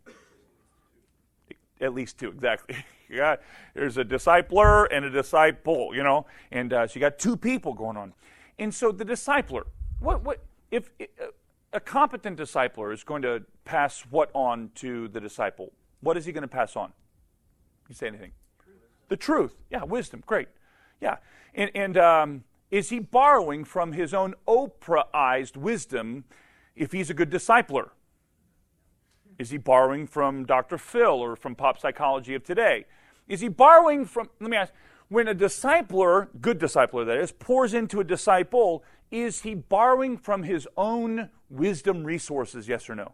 At least two, exactly. You got, there's a discipler and a disciple, you know, and uh, so you got two people going on. And so the discipler, what, what, if uh, a competent discipler is going to pass what on to the disciple? What is he going to pass on? You say anything? The truth. Yeah, wisdom. Great. Yeah. And, and um, is he borrowing from his own Oprahized wisdom if he's a good discipler? Is he borrowing from Doctor Phil or from pop psychology of today? Is he borrowing from, let me ask, when a discipler, good discipler that is, pours into a disciple, is he borrowing from his own wisdom resources, yes or no?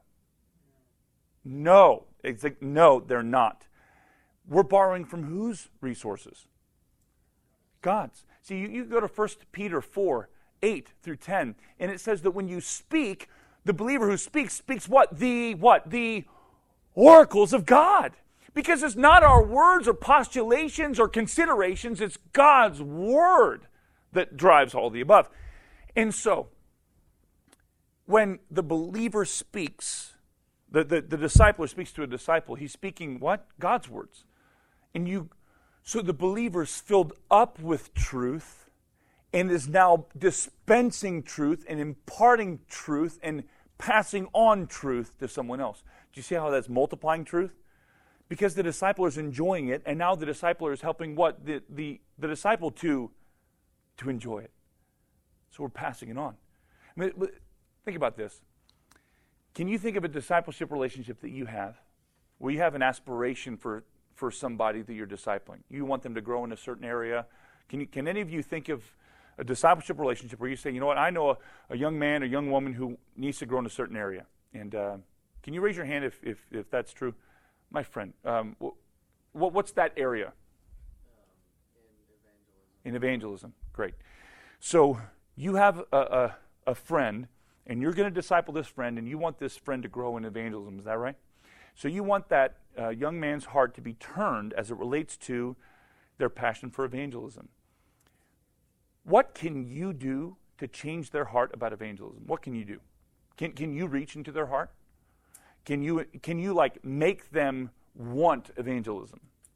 No. It's like, no, they're not. We're borrowing from whose resources? God's. See, you, you go to First Peter four, eight through ten, and it says that when you speak, the believer who speaks, speaks what? The, what? The oracles of God. Because it's not our words or postulations or considerations, it's God's word that drives all the above. And so, when the believer speaks, the, the, the discipler speaks to a disciple, he's speaking what? God's words. And you, so the believer's filled up with truth and is now dispensing truth and imparting truth and passing on truth to someone else. Do you see how that's multiplying truth? Because the disciple is enjoying it, and now the disciple is helping what? The, the, the disciple to, to enjoy it. So we're passing it on. I mean, think about this. Can you think of a discipleship relationship that you have where you have an aspiration for, for somebody that you're discipling? You want them to grow in a certain area. Can you, can any of you think of a discipleship relationship where you say, you know what, I know a, a young man or young woman who needs to grow in a certain area? And uh, can you raise your hand if, if, if that's true? My friend, um, what, what's that area? Um, in evangelism. In evangelism, great. So you have a, a, a friend, and you're going to disciple this friend, and you want this friend to grow in evangelism, is that right? So you want that uh, young man's heart to be turned as it relates to their passion for evangelism. What can you do to change their heart about evangelism? What can you do? Can can you reach into their heart? Can you can you like make them want evangelism?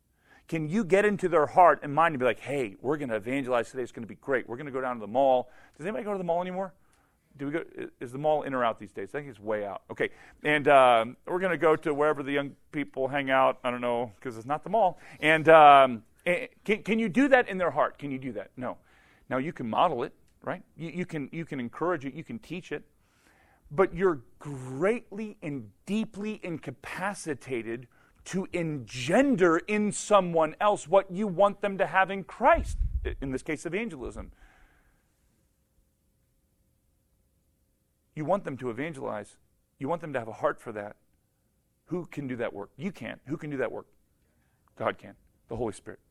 Can you get into their heart and mind and be like, hey, we're going to evangelize today. It's going to be great. We're going to go down to the mall. Does anybody go to the mall anymore? Do we go? Is the mall in or out these days? I think it's way out. Okay. And um, we're going to go to wherever the young people hang out. I don't know, because it's not the mall. And um, can, can you do that in their heart? Can you do that? No. Now, you can model it, right? You, you can you can encourage it. You can teach it. But you're greatly and deeply incapacitated to engender in someone else what you want them to have in Christ, in this case, evangelism. You want them to evangelize. You want them to have a heart for that. Who can do that work? You can. Who can do that work? God can. The Holy Spirit.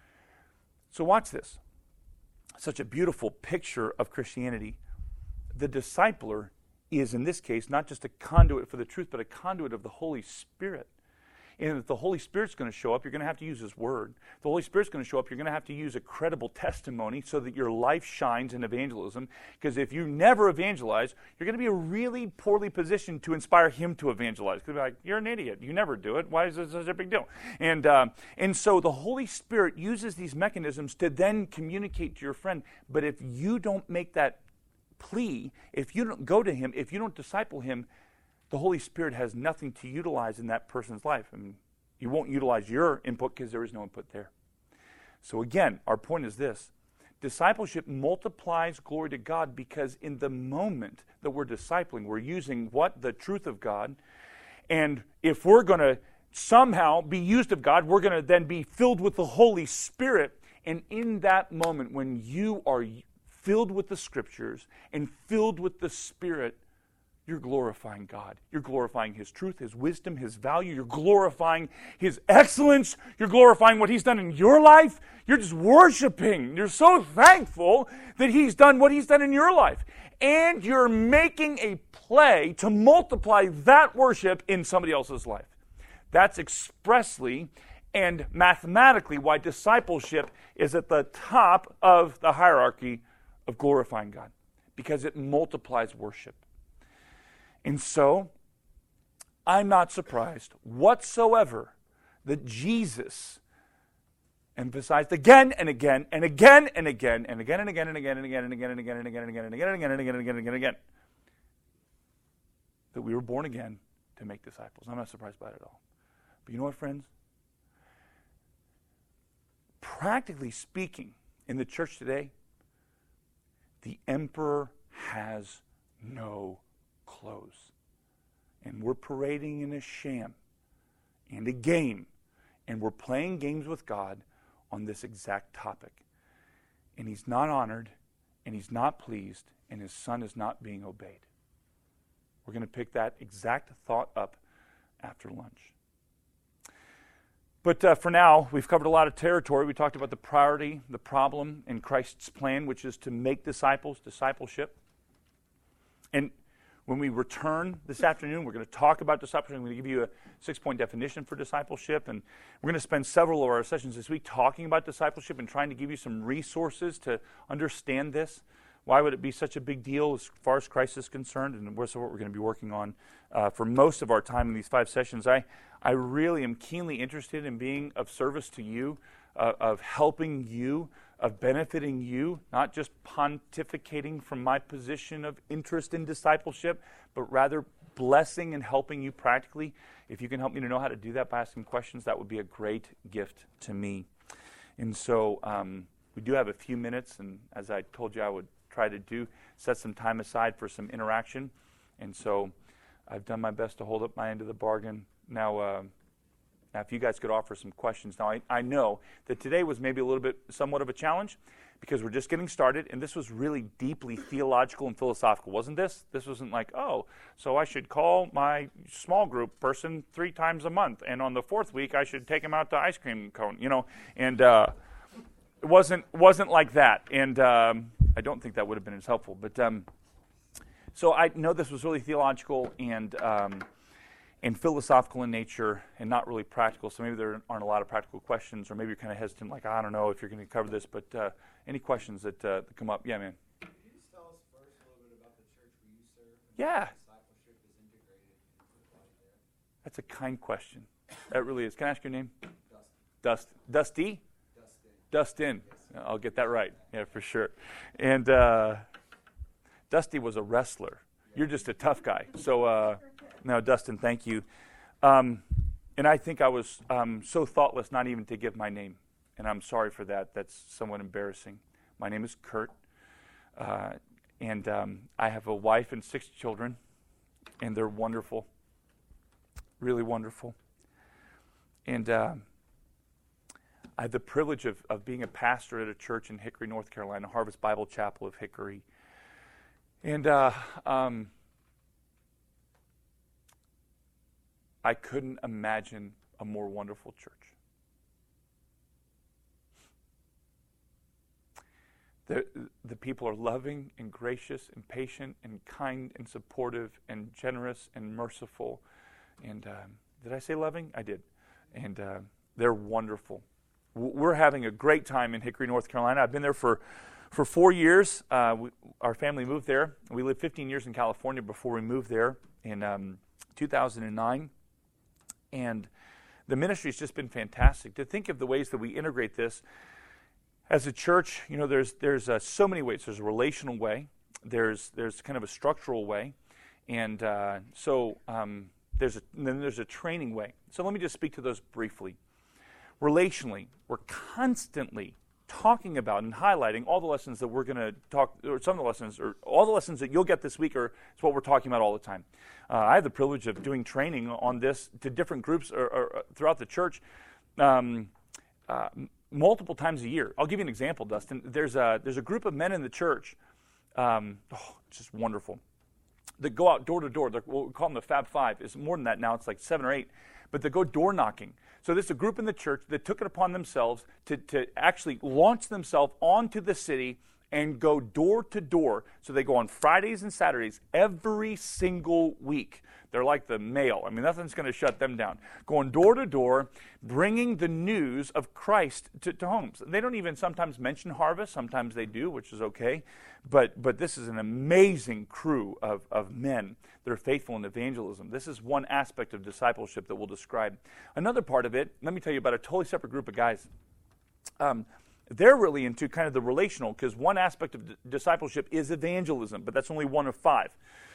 So watch this. Such a beautiful picture of Christianity. The discipler is, in this case, not just a conduit for the truth, but a conduit of the Holy Spirit. And if the Holy Spirit's going to show up, you're going to have to use His Word. If the Holy Spirit's going to show up, you're going to have to use a credible testimony so that your life shines in evangelism. Because if you never evangelize, you're going to be really poorly positioned to inspire Him to evangelize. Because you're like, you're an idiot. You never do it. Why is this such a big deal? And, uh, and so the Holy Spirit uses these mechanisms to then communicate to your friend. But if you don't make that plea, if you don't go to Him, if you don't disciple Him, the Holy Spirit has nothing to utilize in that person's life. I mean, you won't utilize your input because there is no input there. So again, our point is this. Discipleship multiplies glory to God because in the moment that we're discipling, we're using what? The truth of God. And if we're going to somehow be used of God, we're going to then be filled with the Holy Spirit. And in that moment, when you are filled with the Scriptures and filled with the Spirit, you're glorifying God. You're glorifying His truth, His wisdom, His value. You're glorifying His excellence. You're glorifying what He's done in your life. You're just worshiping. You're so thankful that He's done what He's done in your life. And you're making a play to multiply that worship in somebody else's life. That's expressly and mathematically why discipleship is at the top of the hierarchy of glorifying God. Because it multiplies worship. And so, I'm not surprised whatsoever that Jesus emphasized again and again and again and again and again and again and again and again and again and again and again and again and again and again and again and again and again and again that we were born again to make disciples. I'm not surprised by it at all. But you know what, friends? Practically speaking, in the church today, the emperor has no clothes. And we're parading in a sham and a game. And we're playing games with God on this exact topic. And He's not honored, and He's not pleased, and His Son is not being obeyed. We're going to pick that exact thought up after lunch. But uh, for now, we've covered a lot of territory. We talked about the priority, the problem, and Christ's plan, which is to make disciples, discipleship. And when we return this afternoon, we're going to talk about discipleship. I'm going to give you a six-point definition for discipleship. And we're going to spend several of our sessions this week talking about discipleship and trying to give you some resources to understand this. Why would it be such a big deal as far as Christ is concerned? And that's what we're going to be working on uh, for most of our time in these five sessions. I, I really am keenly interested in being of service to you, uh, of helping you, of benefiting you, not just pontificating from my position of interest in discipleship, but rather blessing and helping you practically. If you can help me to know how to do that by asking questions, that would be a great gift to me. And so um, we do have a few minutes, and as I told you I would try to do, set some time aside for some interaction. And so I've done my best to hold up my end of the bargain. Now, uh, now if you guys could offer some questions. Now, I, I know that today was maybe a little bit, somewhat of a challenge because we're just getting started, and this was really deeply theological and philosophical, wasn't this? This wasn't like, oh, so I should call my small group person three times a month, and on the fourth week I should take him out to ice cream cone, you know, and uh, it wasn't, wasn't like that. And um, I don't think that would have been as helpful. But um, so I know this was really theological and um, and philosophical in nature and not really practical. So maybe there aren't a lot of practical questions, or maybe you're kind of hesitant, like, I don't know if you're going to cover this. But uh, any questions that, uh, that come up? Yeah, man. Can you just tell us first a little bit about the church where you serve? And Yeah. how discipleship is integrated into the body there? That's a kind question. That really is. Can I ask your name? Dustin. Dust, Dusty? Dustin. Dustin. I'll get that right. Yeah, for sure. And uh, Dusty was a wrestler. You're just a tough guy. So, uh, no, Dustin, thank you. Um, and I think I was um, so thoughtless not even to give my name. And I'm sorry for that. That's somewhat embarrassing. My name is Kurt. Uh, and um, I have a wife and six children. And they're wonderful. Really wonderful. And uh, I have the privilege of, of being a pastor at a church in Hickory, North Carolina, Harvest Bible Chapel of Hickory. And uh, um, I couldn't imagine a more wonderful church. The, the people are loving and gracious and patient and kind and supportive and generous and merciful. And um, did I say loving? I did. And uh, they're wonderful. We're having a great time in Hickory, North Carolina. I've been there for, for four years. Uh, we, our family moved there. We lived fifteen years in California before we moved there in um, two thousand nine. And the ministry's just been fantastic. To think of the ways that we integrate this as a church, you know, there's there's uh, so many ways. There's a relational way. There's there's kind of a structural way, and uh, so um, there's a, then there's a training way. So let me just speak to those briefly. Relationally, we're constantly talking about and highlighting all the lessons that we're going to talk, or some of the lessons, or all the lessons that you'll get this week are is what we're talking about all the time. Uh, I have the privilege of doing training on this to different groups or, or throughout the church um, uh, multiple times a year. I'll give you an example, Dustin. There's a there's a group of men in the church, um, oh, it's just wonderful, that go out door to door. They're, we'll call them the Fab Five. It's more than that now. It's like seven or eight. But they go door knocking. So there's a group in the church that took it upon themselves to, to actually launch themselves onto the city and go door to door. So they go on Fridays and Saturdays every single week. They're like the mail. I mean, nothing's going to shut them down. Going door to door, bringing the news of Christ to, to homes. They don't even sometimes mention Harvest. Sometimes they do, which is okay. But but this is an amazing crew of, of men that are faithful in evangelism. This is one aspect of discipleship that we'll describe. Another part of it, let me tell you about a totally separate group of guys. Um, they're really into kind of the relational, because one aspect of d- discipleship is evangelism, but that's only one of five.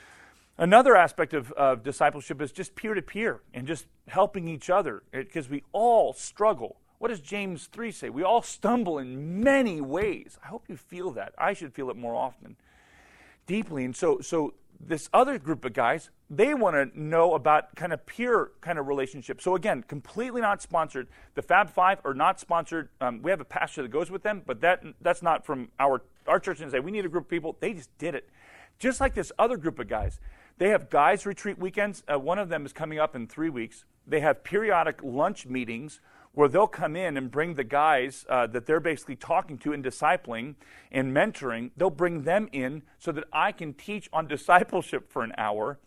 Another aspect of, of discipleship is just peer-to-peer and just helping each other, because we all struggle. What does James three say? We all stumble in many ways. I hope you feel that. I should feel it more often, deeply. And so so this other group of guys, they want to know about kind of peer kind of relationships. So again, completely not sponsored. The Fab Five are not sponsored. Um, we have a pastor that goes with them, but that that's not from our, our church. And say, we need a group of people. They just did it. Just like this other group of guys. They have guys retreat weekends. Uh, one of them is coming up in three weeks. They have periodic lunch meetings where they'll come in and bring the guys uh, that they're basically talking to and discipling and mentoring. They'll bring them in so that I can teach on discipleship for an hour.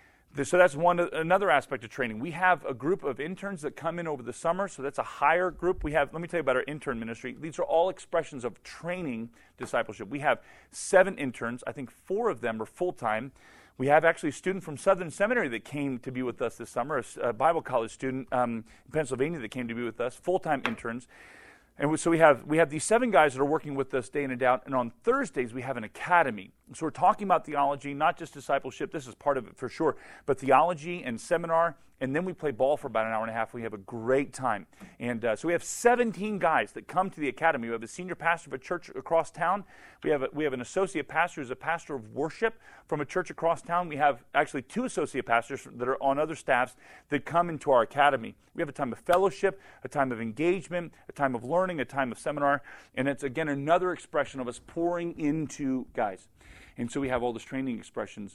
So that's one another aspect of training. We have a group of interns that come in over the summer, so that's a higher group. We have, let me tell you about our intern ministry. These are all expressions of training discipleship. We have seven interns. I think four of them are full-time. We have actually a student from Southern Seminary that came to be with us this summer, a Bible college student um, in Pennsylvania that came to be with us, full-time interns. And so we have we have these seven guys that are working with us day in and out. And on Thursdays, we have an academy. So we're talking about theology, not just discipleship. This is part of it for sure. But theology and seminar. And then we play ball for about an hour and a half. We have a great time. And uh, so we have seventeen guys that come to the academy. We have a senior pastor of a church across town. We have a, we have an associate pastor who's a pastor of worship from a church across town. We have actually two associate pastors that are on other staffs that come into our academy. We have a time of fellowship, a time of engagement, a time of learning, a time of seminar. And it's, again, another expression of us pouring into guys. And so we have all these training expressions.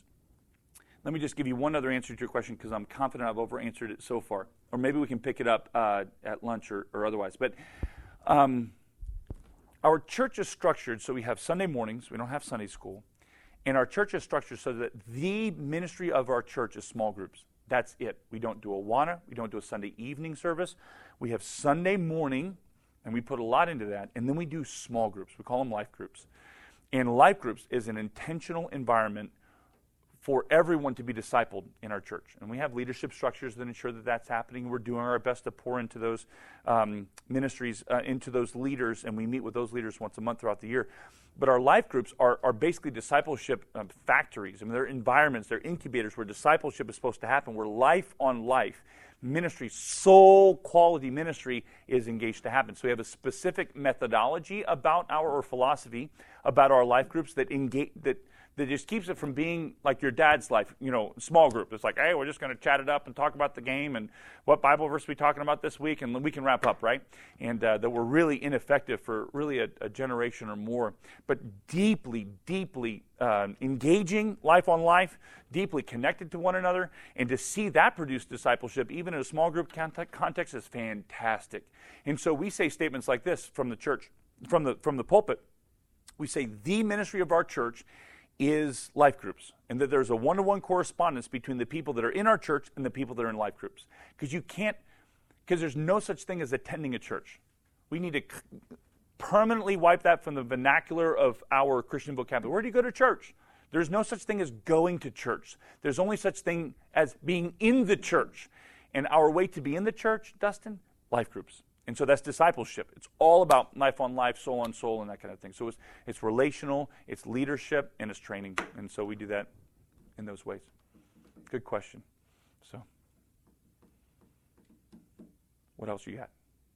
Let me just give you one other answer to your question, because I'm confident I've over-answered it so far. Or maybe we can pick it up uh, at lunch or, or otherwise. But um, our church is structured so we have Sunday mornings. We don't have Sunday school. And our church is structured so that the ministry of our church is small groups. That's it. We don't do Awana. We don't do a Sunday evening service. We have Sunday morning, and we put a lot into that. And then we do small groups. We call them life groups. And life groups is an intentional environment for everyone to be discipled in our church. And we have leadership structures that ensure that that's happening. We're doing our best to pour into those um, ministries, uh, into those leaders, and we meet with those leaders once a month throughout the year. But our life groups are, are basically discipleship um, factories. I mean, they're environments, they're incubators where discipleship is supposed to happen, where life on life ministry, soul quality ministry is engaged to happen. So we have a specific methodology about our, or philosophy about our life groups that engage, that that just keeps it from being like your dad's life, you know, small group. It's like, hey, we're just going to chat it up and talk about the game and what Bible verse we talking about this week, and we can wrap up, right? And uh, that we're really ineffective for really a, a generation or more. But deeply, deeply uh, engaging life on life, deeply connected to one another, and to see that produce discipleship, even in a small group context, is fantastic. And so we say statements like this from the church, from the from the pulpit. We say the ministry of our church is life groups, and that there's a one-to-one correspondence between the people that are in our church and the people that are in life groups. Because you can't, because there's no such thing as attending a church. We need to c- permanently wipe that from the vernacular of our Christian vocabulary. Where do you go to church? There's no such thing as going to church. There's only such thing as being in the church. And our way to be in the church, Dustin, life groups. And so that's discipleship. It's all about life on life, soul on soul, and that kind of thing. So it's, it's relational, it's leadership, and it's training. And so we do that in those ways. Good question. So, what else you got?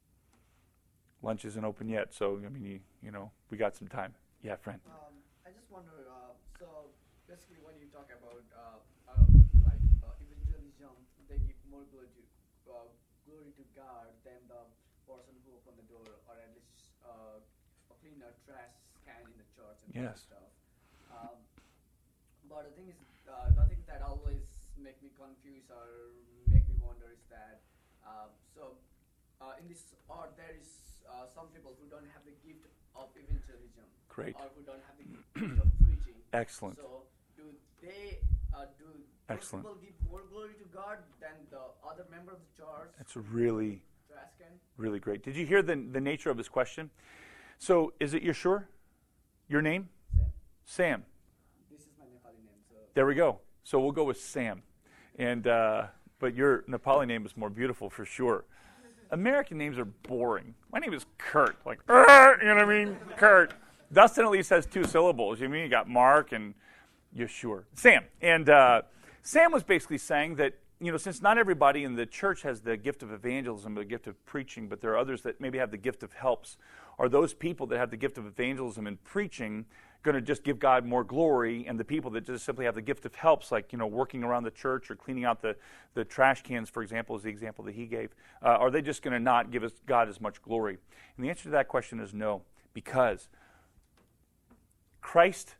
Lunch isn't open yet, so, I mean, you, you know, we got some time. Yeah, friend. Um, I just wonder, uh, so basically when you talk about uh, uh, like uh, evangelism, they give more glory to, uh, glory to God than the person who opened the door, or at least uh, clean a trash can in the church and Yes. stuff. Um, but the thing is, uh, the thing that always make me confused or make me wonder is that, uh, so uh, in this art there is uh, some people who don't have the gift of evangelism. Great. Or who don't have the gift of preaching. Excellent. So do they, uh, do those Excellent. people give more glory to God than the other member of the church? That's a really, Trash can? really great. Did you hear the, the nature of his question? So, is it Yeshua? Your name? Sam. Sam. This is my Nepali name, so There we go. So we'll go with Sam. And uh, but your Nepali name is more beautiful for sure. American names are boring. My name is Kurt. Like, "Arr!" you know what I mean? Kurt. Dustin at least has two syllables. You mean you got Mark and Yeshua. Sam. And uh, Sam was basically saying that, you know, since not everybody in the church has the gift of evangelism, the gift of preaching, but there are others that maybe have the gift of helps, are those people that have the gift of evangelism and preaching going to just give God more glory, and the people that just simply have the gift of helps, like, you know, working around the church or cleaning out the, the trash cans, for example, is the example that he gave, uh, are they just going to not give us God as much glory? And the answer to that question is no, because Christ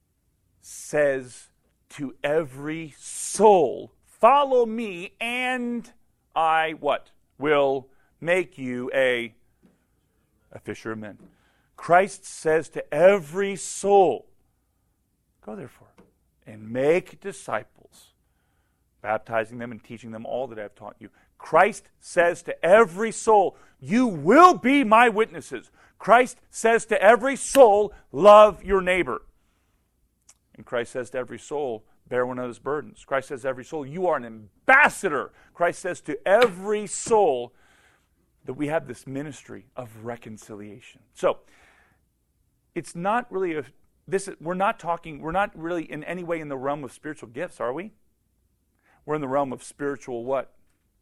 says to every soul, follow me, and I, what? Will make you a, a fisher of men. Christ says to every soul, go therefore and make disciples, baptizing them and teaching them all that I have taught you. Christ says to every soul, you will be my witnesses. Christ says to every soul, love your neighbor. And Christ says to every soul, bear one another's burdens. Christ says to every soul, you are an ambassador. Christ says to every soul that we have this ministry of reconciliation. So, it's not really a, this. We're not talking, we're not really in any way in the realm of spiritual gifts, are we? We're in the realm of spiritual what?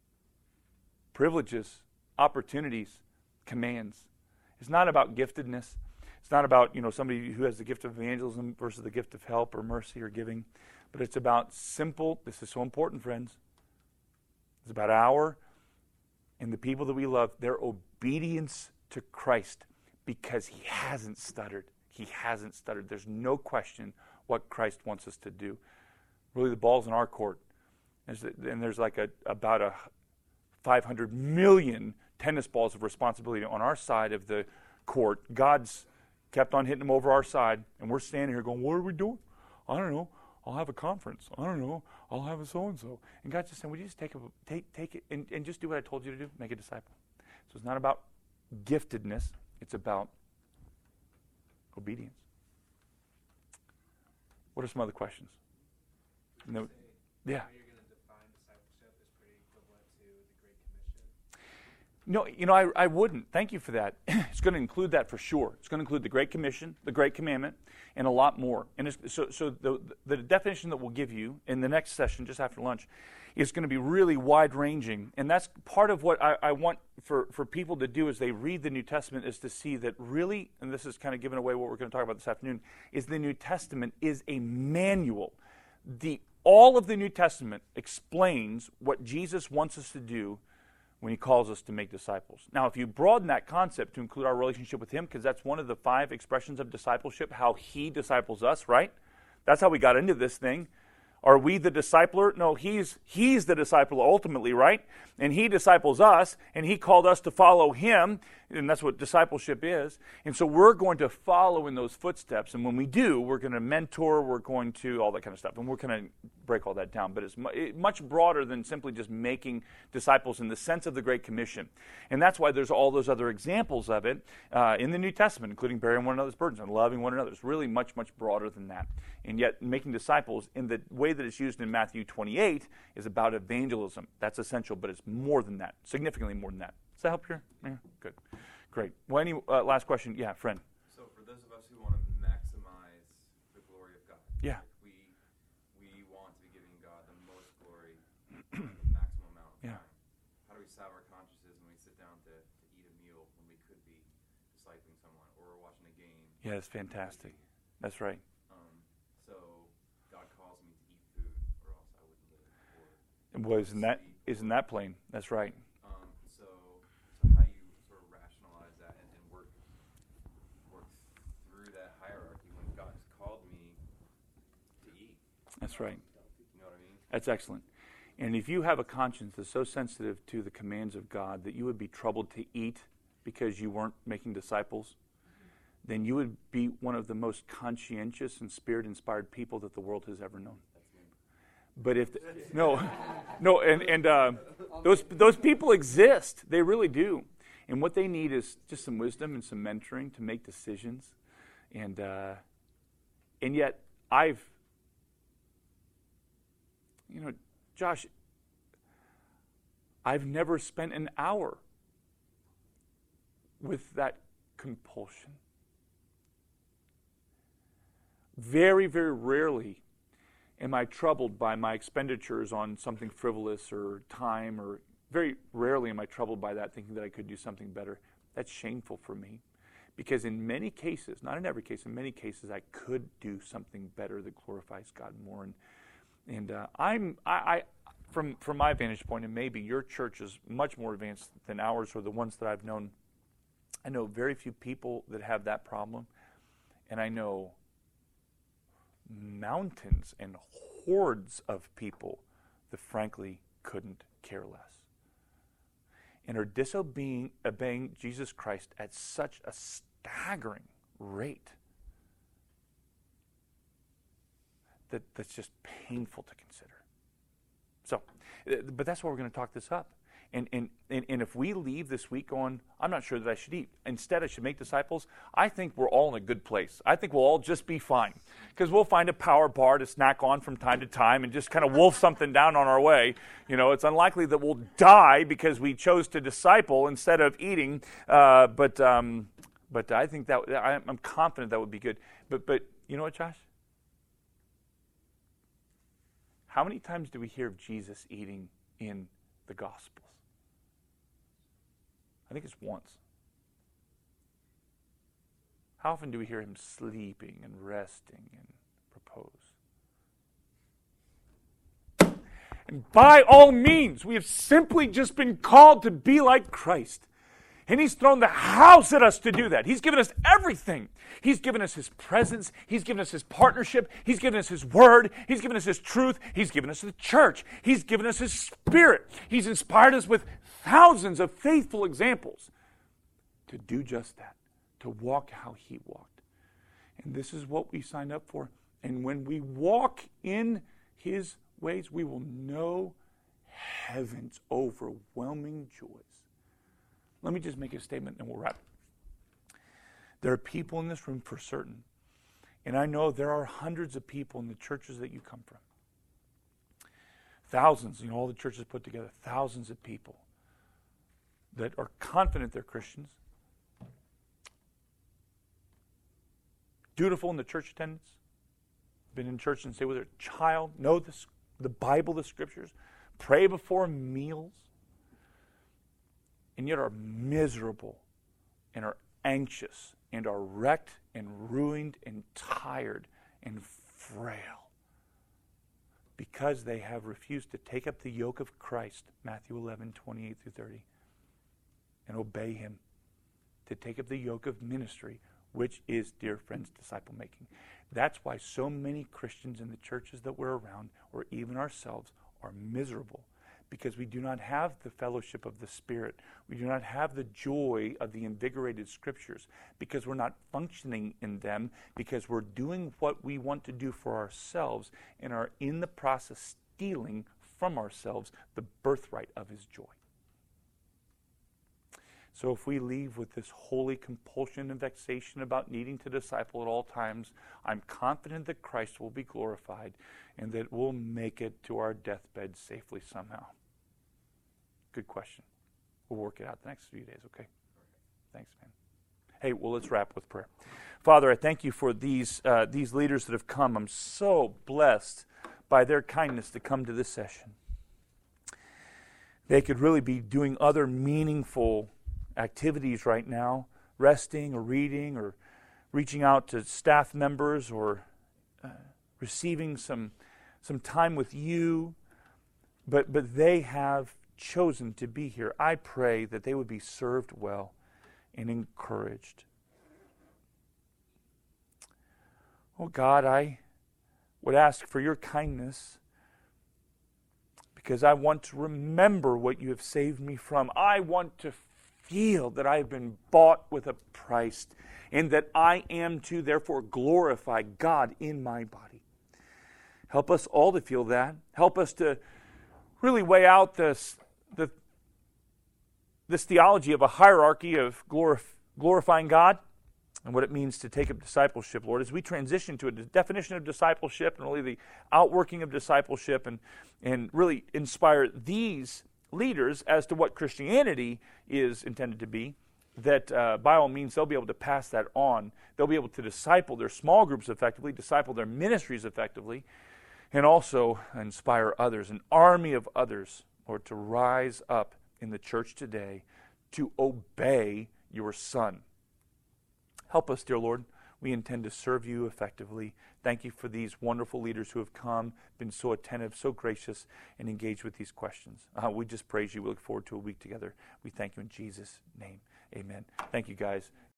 Privileges, opportunities, commands. It's not about giftedness. It's not about, you know, somebody who has the gift of evangelism versus the gift of help or mercy or giving. But it's about simple, this is so important, friends. It's about our and the people that we love, their obedience to Christ, because he hasn't stuttered. He hasn't stuttered. There's no question what Christ wants us to do. Really, the ball's in our court. And there's like a, about a five hundred million tennis balls of responsibility on our side of the court. God's kept on hitting them over our side, and we're standing here going, what are we doing? I don't know. I'll have a conference. I don't know. I'll have a so-and-so. And God's just saying, would you just take, a, take, take it and, and just do what I told you to do? Make a disciple. So it's not about giftedness. It's about obedience. What are some other questions? No, Say, yeah. how you're going to define discipleship is pretty equivalent to the Great Commission. No, you know, I, I wouldn't. Thank you for that. It's going to include that for sure. It's going to include the Great Commission, the Great Commandment, and a lot more. And it's, so, so the, the definition that we'll give you in the next session, just after lunch, is going to be really wide-ranging. And that's part of what I, I want for, for people to do as they read the New Testament, is to see that really, and this is kind of giving away what we're going to talk about this afternoon, is the New Testament is a manual. The all of the New Testament explains what Jesus wants us to do when he calls us to make disciples. Now, if you broaden that concept to include our relationship with him, because that's one of the five expressions of discipleship, how he disciples us, right? That's how we got into this thing. Are we the discipler? No, he's he's the discipler ultimately, right? And he disciples us, and he called us to follow him, and that's what discipleship is. And so we're going to follow in those footsteps, and when we do, we're going to mentor, we're going to, all that kind of stuff, and we're going to break all that down. But it's mu- it, much broader than simply just making disciples in the sense of the Great Commission. And that's why there's all those other examples of it uh, in the New Testament, including bearing one another's burdens and loving one another. It's really much, much broader than that. And yet, making disciples in the way that it's used in Matthew twenty-eight is about evangelism. That's essential, but it's more than that, significantly more than that. Does that help you? Yeah, good. Great. Well, any uh, last question? Yeah, friend. So for those of us who want to maximize the glory of God, Yeah. like we we want to be giving God the most glory, the maximum amount of Yeah. time. How do we salve our consciences when we sit down to, to eat a meal when we could be discipling someone, or we're watching a game? Yeah, that's fantastic. That's right. Um, so God calls me to eat food, or else I wouldn't live. Or Well, isn't that sleep. isn't that plain? That's right. Um, so, so how do you sort of rationalize that and, and work work through that hierarchy when God has called me to eat? That's right. You know what I mean? That's excellent. And if you have a conscience that's so sensitive to the commands of God that you would be troubled to eat because you weren't making disciples, then you would be one of the most conscientious and spirit-inspired people that the world has ever known. But if the, no, no, and and uh, those those people exist. They really do. And what they need is just some wisdom and some mentoring to make decisions. And uh, and yet I've, you know, Josh, I've never spent an hour with that compulsion. Very, very rarely am I troubled by my expenditures on something frivolous or time, or very rarely am I troubled by that, thinking that I could do something better. That's shameful for me, because in many cases, not in every case, in many cases, I could do something better that glorifies God more. And and uh, I'm I, I from from my vantage point, and maybe your church is much more advanced than ours or the ones that I've known. I know very few people that have that problem, and I know mountains and hordes of people that frankly couldn't care less and are disobeying obeying Jesus Christ at such a staggering rate that that's just painful to consider. So, uh, but that's why we're going to talk this up. And, and, and, and if we leave this week going, I'm not sure that I should eat. Instead, I should make disciples. I think we're all in a good place. I think we'll all just be fine. Because we'll find a power bar to snack on from time to time and just kind of wolf something down on our way. You know, it's unlikely that we'll die because we chose to disciple instead of eating. Uh, but um, but I think that, I'm confident that would be good. But But you know what, Josh? How many times do we hear of Jesus eating in the Gospels? I think it's once. How often do we hear him sleeping and resting and propose? And by all means, we have simply just been called to be like Christ. And he's thrown the house at us to do that. He's given us everything. He's given us his presence. He's given us his partnership. He's given us his word. He's given us his truth. He's given us the church. He's given us his spirit. He's inspired us with thousands of faithful examples to do just that, to walk how he walked. And this is what we signed up for. And when we walk in his ways, we will know heaven's overwhelming joys. Let me just make a statement and we'll wrap. There are people in this room for certain, and I know there are hundreds of people in the churches that you come from Thousands, you know, all the churches put together, thousands of people that are confident they're Christians, dutiful in the church attendance, been in church since they were a child, know the, the Bible, the Scriptures, pray before meals, and yet are miserable and are anxious and are wrecked and ruined and tired and frail because they have refused to take up the yoke of Christ, Matthew eleven, twenty-eight through thirty, and obey Him, to take up the yoke of ministry, which is, dear friends, disciple making. That's why so many Christians in the churches that we're around, or even ourselves, are miserable, because we do not have the fellowship of the Spirit. We do not have the joy of the invigorated Scriptures, because we're not functioning in them, because we're doing what we want to do for ourselves and are in the process stealing from ourselves the birthright of His joy. So if we leave with this holy compulsion and vexation about needing to disciple at all times, I'm confident that Christ will be glorified and that we'll make it to our deathbed safely somehow. Good question. We'll work it out the next few days, okay? Thanks, man. Hey, well, let's wrap with prayer. Father, I thank you for these uh, these leaders that have come. I'm so blessed by their kindness to come to this session. They could really be doing other meaningful activities right now, resting or reading or reaching out to staff members or uh, receiving some some time with you, but but they have chosen to be here. I pray that they would be served well and encouraged. Oh God, I would ask for your kindness, because I want to remember what you have saved me from. I want to feel that I have been bought with a price, and that I am to therefore glorify God in my body. Help us all to feel that. Help us to really weigh out this, the, this theology of a hierarchy of glorif- glorifying God and what it means to take up discipleship, Lord, as we transition to a definition of discipleship and really the outworking of discipleship, and, and really inspire these leaders as to what Christianity is intended to be, that uh, by all means they'll be able to pass that on. They'll be able to disciple their small groups effectively, disciple their ministries effectively, and also inspire others, an army of others, Lord, to rise up in the church today to obey your Son. Help us, dear Lord. We intend to serve you effectively. Thank you for these wonderful leaders who have come, been so attentive, so gracious, and engaged with these questions. Uh, we just praise you. We look forward to a week together. We thank you in Jesus' name. Amen. Thank you, guys.